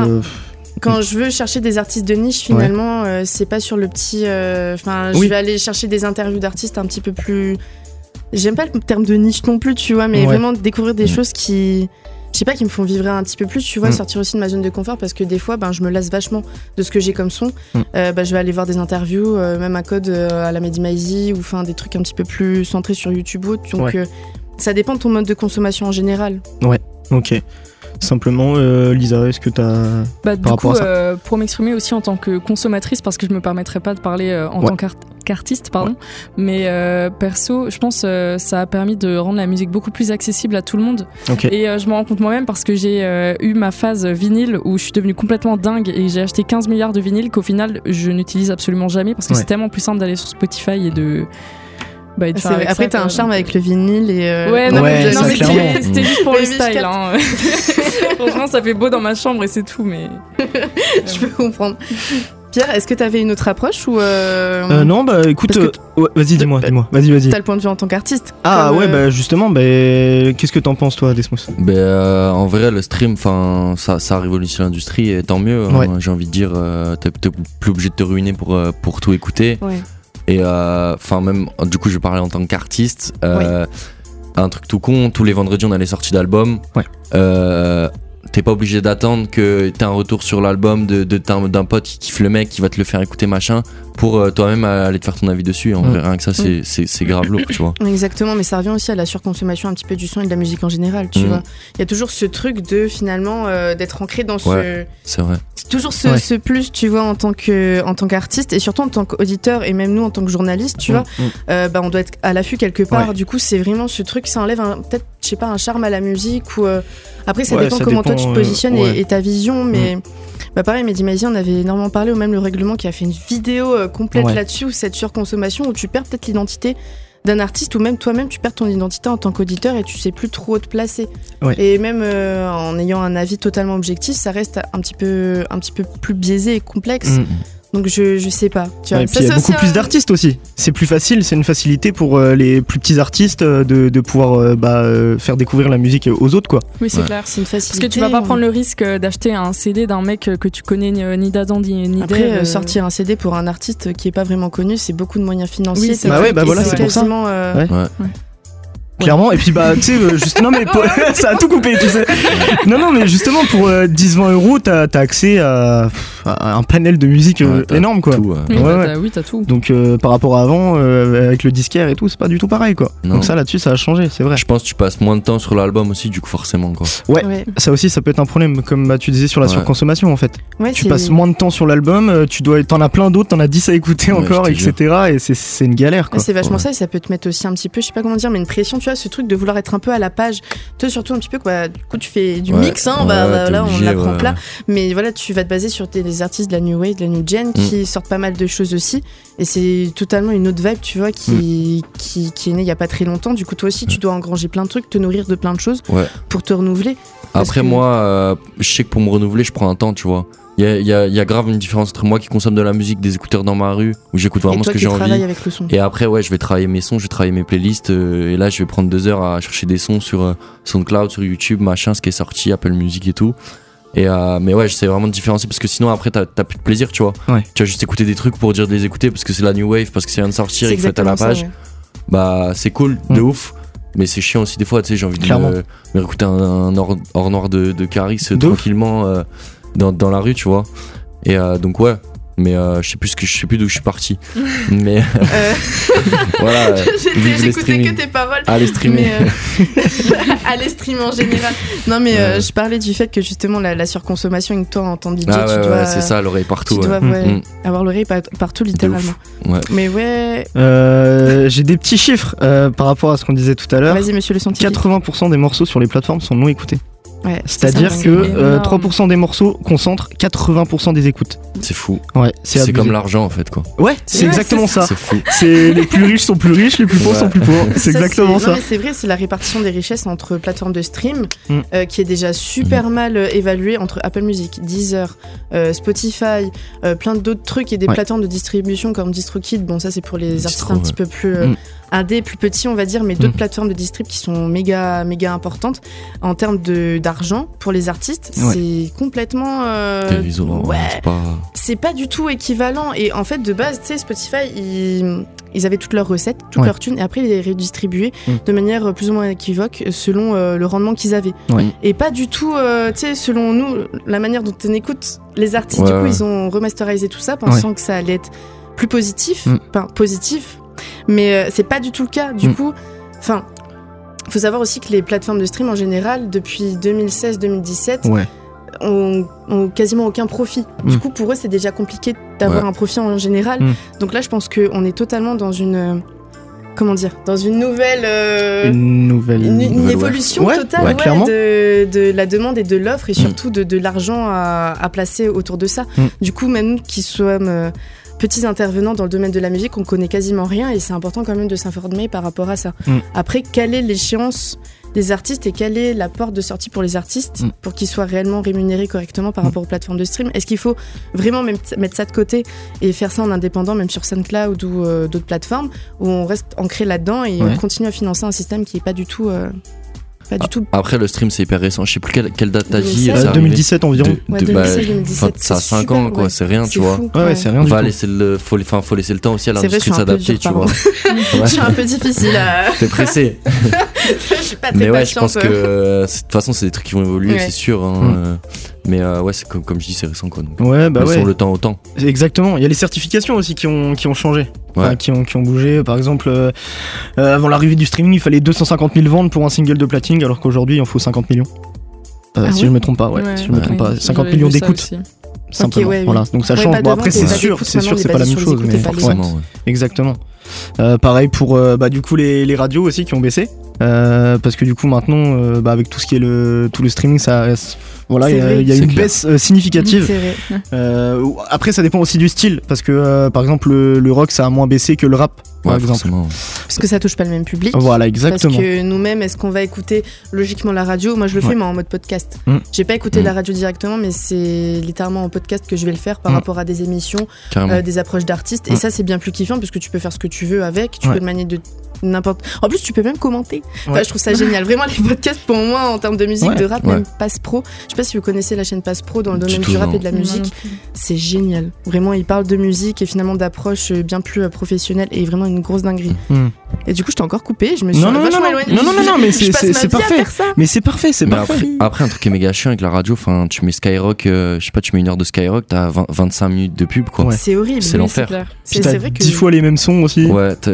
Quand je veux chercher des artistes de niche, finalement, c'est pas sur le petit. Je vais aller chercher des interviews d'artistes un petit peu plus. J'aime pas le terme de niche non plus, tu vois, mais vraiment découvrir des choses qui. Je sais pas, qui me font vivre un petit peu plus, tu vois, sortir aussi de ma zone de confort parce que des fois, je me lasse vachement de ce que j'ai comme son. Je vais aller voir des interviews, même à code à la Mehdi Maizi ou des trucs un petit peu plus centrés sur YouTube ou autre. Donc, ça dépend de ton mode de consommation en général. Ouais, ok. Simplement, Lisa, est-ce que t'as du coup, pour m'exprimer aussi en tant que consommatrice, parce que je me permettrais pas de parler en tant qu'artiste, mais perso, je pense ça a permis de rendre la musique beaucoup plus accessible à tout le monde. Et je me rends compte moi-même parce que j'ai eu ma phase vinyle où je suis devenue complètement dingue et j'ai acheté 15 milliards de vinyles qu'au final je n'utilise absolument jamais parce que c'est tellement plus simple d'aller sur Spotify et de... Après, t'as un charme avec le vinyle et. Mais c'était juste pour le style. Hein. Franchement, ça fait beau dans ma chambre et c'est tout, mais. Je peux comprendre. Pierre, est-ce que t'avais une autre approche ou Non, écoute, vas-y, dis-moi. Vas-y. T'as le point de vue en tant qu'artiste. Justement, qu'est-ce que t'en penses, toi, Desmos ? En vrai, le stream, ça révolutionne l'industrie et tant mieux. Hein, j'ai envie de dire, t'es plus obligé de te ruiner pour tout écouter. Ouais. Et même du coup je parlais en tant qu'artiste, un truc tout con, tous les vendredis on a les sorties d'albums. T'es pas obligé d'attendre que t'aies un retour sur l'album d'un pote qui kiffe le mec, qui va te le faire écouter machin, pour toi-même aller te faire ton avis dessus. En vrai, rien que ça, c'est grave lourd, tu vois. Exactement, mais ça revient aussi à la surconsommation un petit peu du son et de la musique en général, tu vois. Il y a toujours ce truc de finalement d'être ancré dans c'est vrai. C'est toujours ce plus, tu vois, en tant qu'artiste et surtout en tant qu'auditeur et même nous en tant que journaliste, tu vois, on doit être à l'affût quelque part. Du coup, c'est vraiment ce truc, ça enlève peut-être, je sais pas, un charme à la musique ou après ça dépend comment toi tu te positionnes et ta vision, mais pareil, Mehdi Maizi, on avait énormément parlé, ou même le règlement qui a fait une vidéo complète là-dessus, où cette surconsommation, où tu perds peut-être l'identité d'un artiste, ou même toi-même tu perds ton identité en tant qu'auditeur et tu sais plus trop où te placer. Et même en ayant un avis totalement objectif, ça reste un petit peu plus biaisé et complexe. Donc je sais pas. Tu vois, et puis il y a beaucoup plus d'artistes aussi. C'est plus facile, c'est une facilité pour les plus petits artistes de pouvoir faire découvrir la musique aux autres, quoi. Oui, c'est clair, c'est une facilité. Parce que tu vas pas prendre le risque d'acheter un CD d'un mec que tu connais ni d'Adam ni Après, sortir un CD pour un artiste qui est pas vraiment connu, c'est beaucoup de moyens financiers. Oui, c'est pour ça. Clairement, et puis tu sais, juste, non mais ça a tout coupé, tu sais. Non mais justement pour 10-20 euros, t'as accès à un panel de musique énorme, quoi. Tout, Oui, t'as tout. Donc par rapport à avant, avec le disquaire et tout, c'est pas du tout pareil, quoi. Non. Donc ça là-dessus, ça a changé, c'est vrai. Je pense que tu passes moins de temps sur l'album aussi, du coup forcément, quoi. Ouais. Ça aussi, ça peut être un problème, comme tu disais sur la surconsommation, en fait. Tu passes moins de temps sur l'album, t'en as plein d'autres, t'en as 10 à écouter encore, etc. Et c'est une galère, quoi. C'est vachement ça, et ça peut te mettre aussi un petit peu, je sais pas comment dire, mais une pression, tu vois, ce truc de vouloir être un peu à la page. Toi, surtout un petit peu, quoi. Du coup, tu fais du mix, hein, là, on l'apprend plat. Mais voilà, tu vas te baser sur des artistes de la New Wave, de la New Gen, qui sortent pas mal de choses aussi. Et c'est totalement une autre vibe, tu vois, qui est née il y a pas très longtemps. Du coup, toi aussi, tu dois engranger plein de trucs, te nourrir de plein de choses pour te renouveler. Après, moi, je sais que pour me renouveler, je prends un temps, tu vois. Il y a grave une différence entre moi qui consomme de la musique, des écouteurs dans ma rue, où j'écoute vraiment ce que j'ai envie. Avec le son. Et après, je vais travailler mes sons, je vais travailler mes playlists. Et là, je vais prendre 2 heures à chercher des sons sur SoundCloud, sur YouTube, machin, ce qui est sorti, Apple Music et tout. Mais j'essaie vraiment de différencier parce que sinon, après, t'as plus de plaisir, tu vois. Ouais. Tu vas juste écouter des trucs pour dire de les écouter parce que c'est la new wave, parce que c'est rien de sortir et que c'est à la page. Bah, c'est cool, de ouf. Mais c'est chiant aussi des fois, tu sais, j'ai envie de me réécouter un hors noir de Caris tranquillement. Dans la rue, tu vois. Et donc mais je sais plus d'où je suis parti. Mais voilà. J'écoutais que tes paroles. Allez streamer. Allez streamer en général. Non mais je parlais du fait que justement la surconsommation et que toi en tant que DJ tu dois. C'est ça, l'oreille partout. Tu dois avoir l'oreille partout littéralement. Mais j'ai des petits chiffres par rapport à ce qu'on disait tout à l'heure. Vas-y monsieur le scientifique. 80% des morceaux sur les plateformes sont non écoutés. Ouais, c'est-à-dire que 3% des morceaux concentrent 80% des écoutes. C'est fou. Ouais, c'est comme l'argent en fait quoi. Ouais, c'est exactement ça. C'est fou. C'est les plus riches sont plus riches, les plus pauvres sont plus pauvres. C'est exactement ça. Non, mais c'est vrai, c'est la répartition des richesses entre plateformes de stream qui est déjà super mal évaluée entre Apple Music, Deezer, Spotify, plein d'autres trucs et des plateformes de distribution comme DistroKid. Bon, ça c'est pour les artistes un petit peu plus indé, plus petits on va dire, mais d'autres plateformes de distrib qui sont méga importantes en termes d'argent pour les artistes. C'est complètement c'est pas du tout équivalent. Et en fait de base, tu sais, Spotify ils avaient toutes leurs recettes, toutes leurs thunes, et après ils les redistribuaient de manière plus ou moins équivoque selon le rendement qu'ils avaient. Et pas du tout, tu sais, selon nous, la manière dont on écoute les artistes. Du coup ils ont remasterisé tout ça pensant que ça allait être plus positif, mais c'est pas du tout le cas. Du coup, enfin, faut savoir aussi que les plateformes de stream en général, depuis 2016-2017, ont quasiment aucun profit. Du coup, pour eux, c'est déjà compliqué d'avoir un profit en général. Donc là, je pense qu'on est totalement dans une dans une nouvelle une évolution totale de la demande et de l'offre et surtout de l'argent à placer autour de ça. Du coup, même nous qui sommes petits intervenants dans le domaine de la musique, on connaît quasiment rien et c'est important quand même de s'informer par rapport à ça. Après, quelle est l'échéance des artistes et quelle est la porte de sortie pour les artistes pour qu'ils soient réellement rémunérés correctement par rapport aux plateformes de stream? Est-ce qu'il faut vraiment mettre ça de côté et faire ça en indépendant, même sur SoundCloud ou d'autres plateformes, où on reste ancré là-dedans et on continue à financer un système qui n'est pas du tout... Après le stream c'est hyper récent, je sais plus quelle date t'as dit. 2017 environ. 2017, ça a 5 ans quoi, c'est rien tu vois. C'est rien. Faut laisser le temps aussi à l'industrie de s'adapter tu vois. Je suis un peu difficile à... T'es pressé. Je suis pas très patiente. Je pense que de toute façon c'est des trucs qui vont évoluer c'est sûr. Mais c'est comme je dis c'est récent quoi. Donc, le temps au temps. Exactement, il y a les certifications aussi qui ont changé. Qui ont bougé. Par exemple, avant l'arrivée du streaming, il fallait 250 000 ventes pour un single de platine, alors qu'aujourd'hui, il en faut 50 millions. Si je me trompe pas, si je me trompe pas. 50 millions d'écoutes. Simplement. Voilà. Donc ça change. Bon, après, c'est sûr, c'est pas la même chose. Mais forcément, exactement. Pareil pour du coup les radios aussi qui ont baissé. Parce que du coup maintenant avec tout ce qui est tout le streaming il y a une baisse significative. Après ça dépend aussi du style parce que par exemple le rock ça a moins baissé que le rap par exemple parce que ça touche pas le même public. Voilà, exactement. Parce que nous-mêmes, est-ce qu'on va écouter logiquement la radio? Moi je le fais mais en mode podcast. J'ai pas écouté la radio directement, mais c'est littéralement en podcast que je vais le faire par rapport à des émissions, des approches d'artistes, et ça c'est bien plus kiffant parce que tu peux faire ce que tu veux avec, tu peux le manier de n'importe. En plus tu peux même commenter. Enfin, je trouve ça génial. Vraiment les podcasts pour moi en termes de musique, de rap, même Passe Pro. Je sais pas si vous connaissez la chaîne Passe Pro dans le domaine du rap et de la musique. C'est génial. Vraiment ils parlent de musique et finalement d'approche bien plus professionnelle et vraiment une grosse dinguerie. Et du coup je t'ai encore coupé, je me suis vachement éloignée. Non mais c'est parfait. Mais c'est parfait, Après un truc qui est méga chiant avec la radio, enfin tu mets Skyrock, je sais pas, tu mets 1 heure de Skyrock, t'as 25 minutes de pub quoi. C'est horrible. C'est l'enfer. C'est vrai que 10 fois les mêmes sons aussi.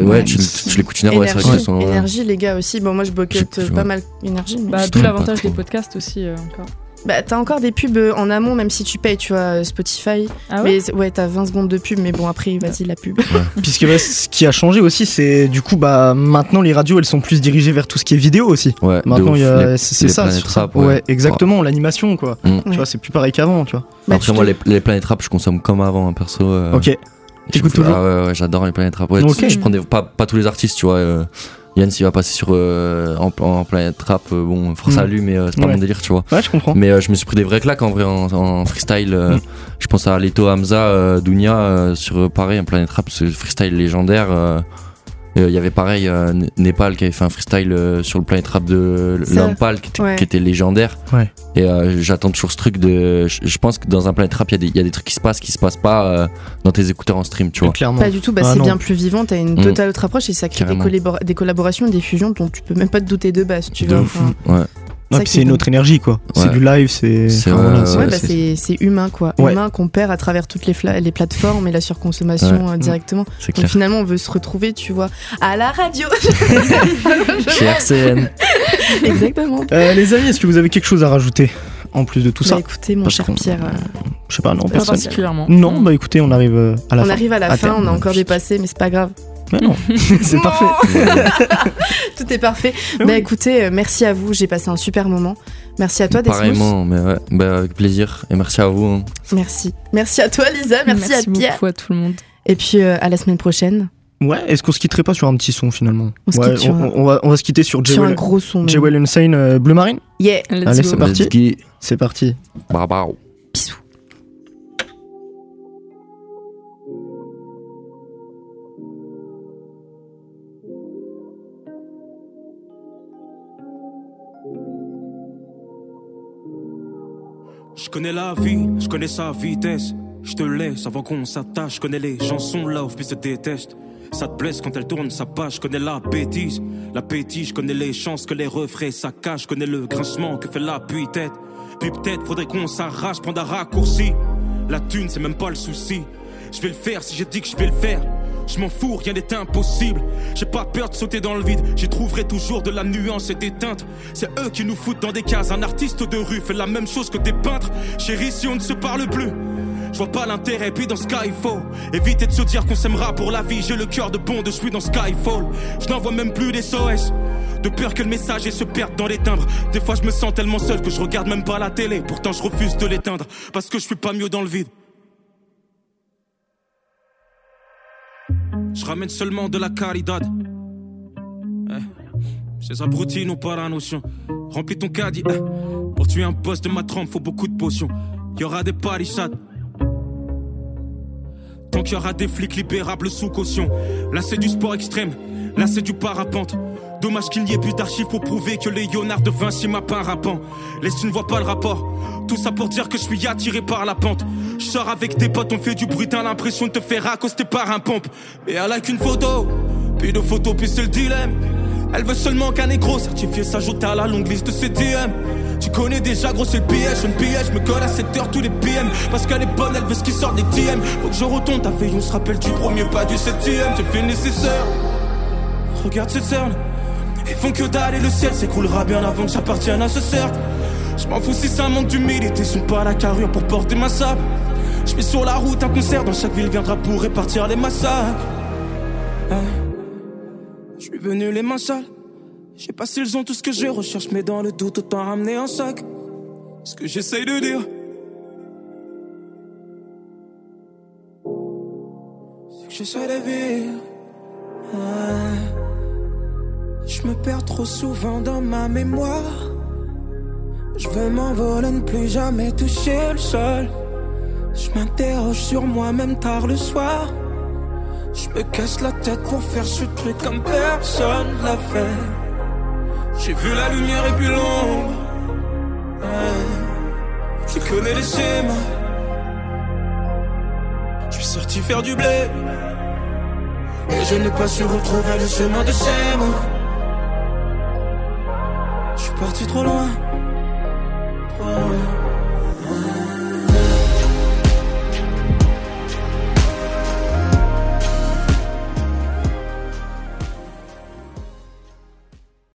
Tu l'écoutes une heure. Énergie les gars aussi. Bon moi je boquette pas mal Énergie. Tout l'avantage des podcasts aussi encore. T'as encore des pubs en amont, même si tu payes, tu vois, Spotify. Mais t'as 20 secondes de pub, mais bon, après, vas-y, la pub. Puisque ce qui a changé aussi, c'est du coup, maintenant, les radios, elles sont plus dirigées vers tout ce qui est vidéo aussi. Maintenant, c'est ça. Exactement, l'animation, quoi. Tu vois, c'est plus pareil qu'avant, tu vois. Après, moi, les Planète Rap, je consomme comme avant, perso. Ok. T'écoutes toujours? Ouais, j'adore les Planète Rap. Je prends pas tous les artistes, tu vois. Yann s'il va passer sur en Planète Rap, bon force à lui, mais c'est pas mon délire, tu vois. Ouais, je comprends. Mais je me suis pris des vraies claques en vrai en freestyle. Je pense à Leto, Hamza, Dounia sur pareil en Planète Rap, ce freestyle légendaire. Il y avait pareil Népal qui avait fait un freestyle sur le Planète Rap de Lampal qui était légendaire. Ouais. Et j'attends toujours ce truc de. Je pense que dans un Planète Rap, il y a des trucs qui se passent pas dans tes écouteurs en stream, tu vois. Clairement. Pas du tout, c'est bien plus vivant, t'as une totale autre approche et ça crée des collaborations, des fusions dont tu peux même pas te douter de base, tu vois. Ouais. Ouais, puis c'est une autre énergie quoi. C'est du live, c'est humain quoi. Humain qu'on perd à travers toutes les plateformes et la surconsommation directement. Donc finalement on veut se retrouver, tu vois, à la radio. Chez RCN. Exactement. Les amis, est-ce que vous avez quelque chose à rajouter en plus de tout ça? Écoutez mon cher Pierre. Je sais pas, non, pas particulièrement. Non, bah écoutez, on arrive à la fin. On arrive à la fin, on a encore dépassé, mais c'est pas grave. Mais non, c'est parfait. Tout est parfait. Bah écoutez, merci à vous, j'ai passé un super moment. Merci à toi, Desmos. Pareillement, mais avec plaisir. Et merci à vous. Hein. Merci à toi, Lisa. Merci à Pierre. Beaucoup à tout le monde. Et puis à la semaine prochaine. Ouais, est-ce qu'on se quitterait pas sur un petit son finalement? On va se quitter sur un gros son. Jewel Insane, Blue Marine. Yeah. Allez, c'est parti. C'est parti. Bravo. Bisous. Je connais la vie, je connais sa vitesse. Je te laisse avant qu'on s'attache. Je connais les chansons là où puis se déteste. Ça te blesse quand elle tourne sa page. Je connais la bêtise, je connais les chances que les refrains ça cache. Je connais le grincement que fait l'appui-tête. Puis peut-être faudrait qu'on s'arrache, prendre un raccourci. La thune c'est même pas le souci. Je vais le faire si j'ai dit que je vais le faire. Je m'en fous, rien n'est impossible. J'ai pas peur de sauter dans le vide. J'y trouverai toujours de la nuance et des teintes. C'est eux qui nous foutent dans des cases. Un artiste de rue fait la même chose que des peintres. Chérie, si on ne se parle plus, je vois pas l'intérêt, puis dans Skyfall. Évitez de se dire qu'on s'aimera pour la vie. J'ai le cœur de Bond, je suis dans Skyfall. Je n'envoie même plus des SOS, de peur que le message se perde dans les timbres. Des fois je me sens tellement seul que je regarde même pas la télé. Pourtant je refuse de l'éteindre, parce que je suis pas mieux dans le vide. Je ramène seulement de la caridad. Ces abrutis n'ont pas la notion. Remplis ton caddie. Pour tuer un boss de ma trempe, faut beaucoup de potions. Y'aura des palissades. Tant qu'il y aura des flics libérables sous caution. Là c'est du sport extrême, là c'est du parapente. Dommage qu'il n'y ait plus d'archives pour prouver que Léonard de Vinci m'a pas un rappant. Laisse, tu ne vois pas le rapport. Tout ça pour dire que je suis attiré par la pente. Je sors avec tes potes, on fait du bruit, t'as l'impression de te faire accoster par un pompe. Mais elle a qu'une photo, puis de photos, puis c'est le dilemme. Elle veut seulement qu'un négro certifié s'ajoute à la longue liste de ses DM. Tu connais déjà gros c'est le piège, je me colle à 7h tous les PM. Parce qu'elle est bonne, elle veut ce qui sort des DM. Faut que je retourne ta veille, on se rappelle du premier pas du 7ème. J'ai fait le nécessaire, regarde ces cernes. Ils font que dalle et le ciel s'écroulera bien avant que j'appartienne à ce cercle. Je m'en fous si ça manque d'humilité, sont pas la carrure pour porter ma sape. Je fais sur la route un concert, dans chaque ville viendra pour répartir les massacres. Je suis venu les mains sales. Je sais pas s'ils ont tout ce que je recherche, mais dans le doute autant ramener un sac. Ce que j'essaye de dire, c'est que j'essaie de vivre. Je me perds trop souvent dans ma mémoire. Je veux m'envoler, ne plus jamais toucher le sol. Je m'interroge sur moi-même tard le soir. Je me casse la tête pour faire ce truc comme personne l'a fait. J'ai vu la lumière et puis l'ombre. Tu connais les schémas. Je suis sorti faire du blé, et je n'ai pas su retrouver le chemin de ces mots. Je suis parti trop loin, trop loin.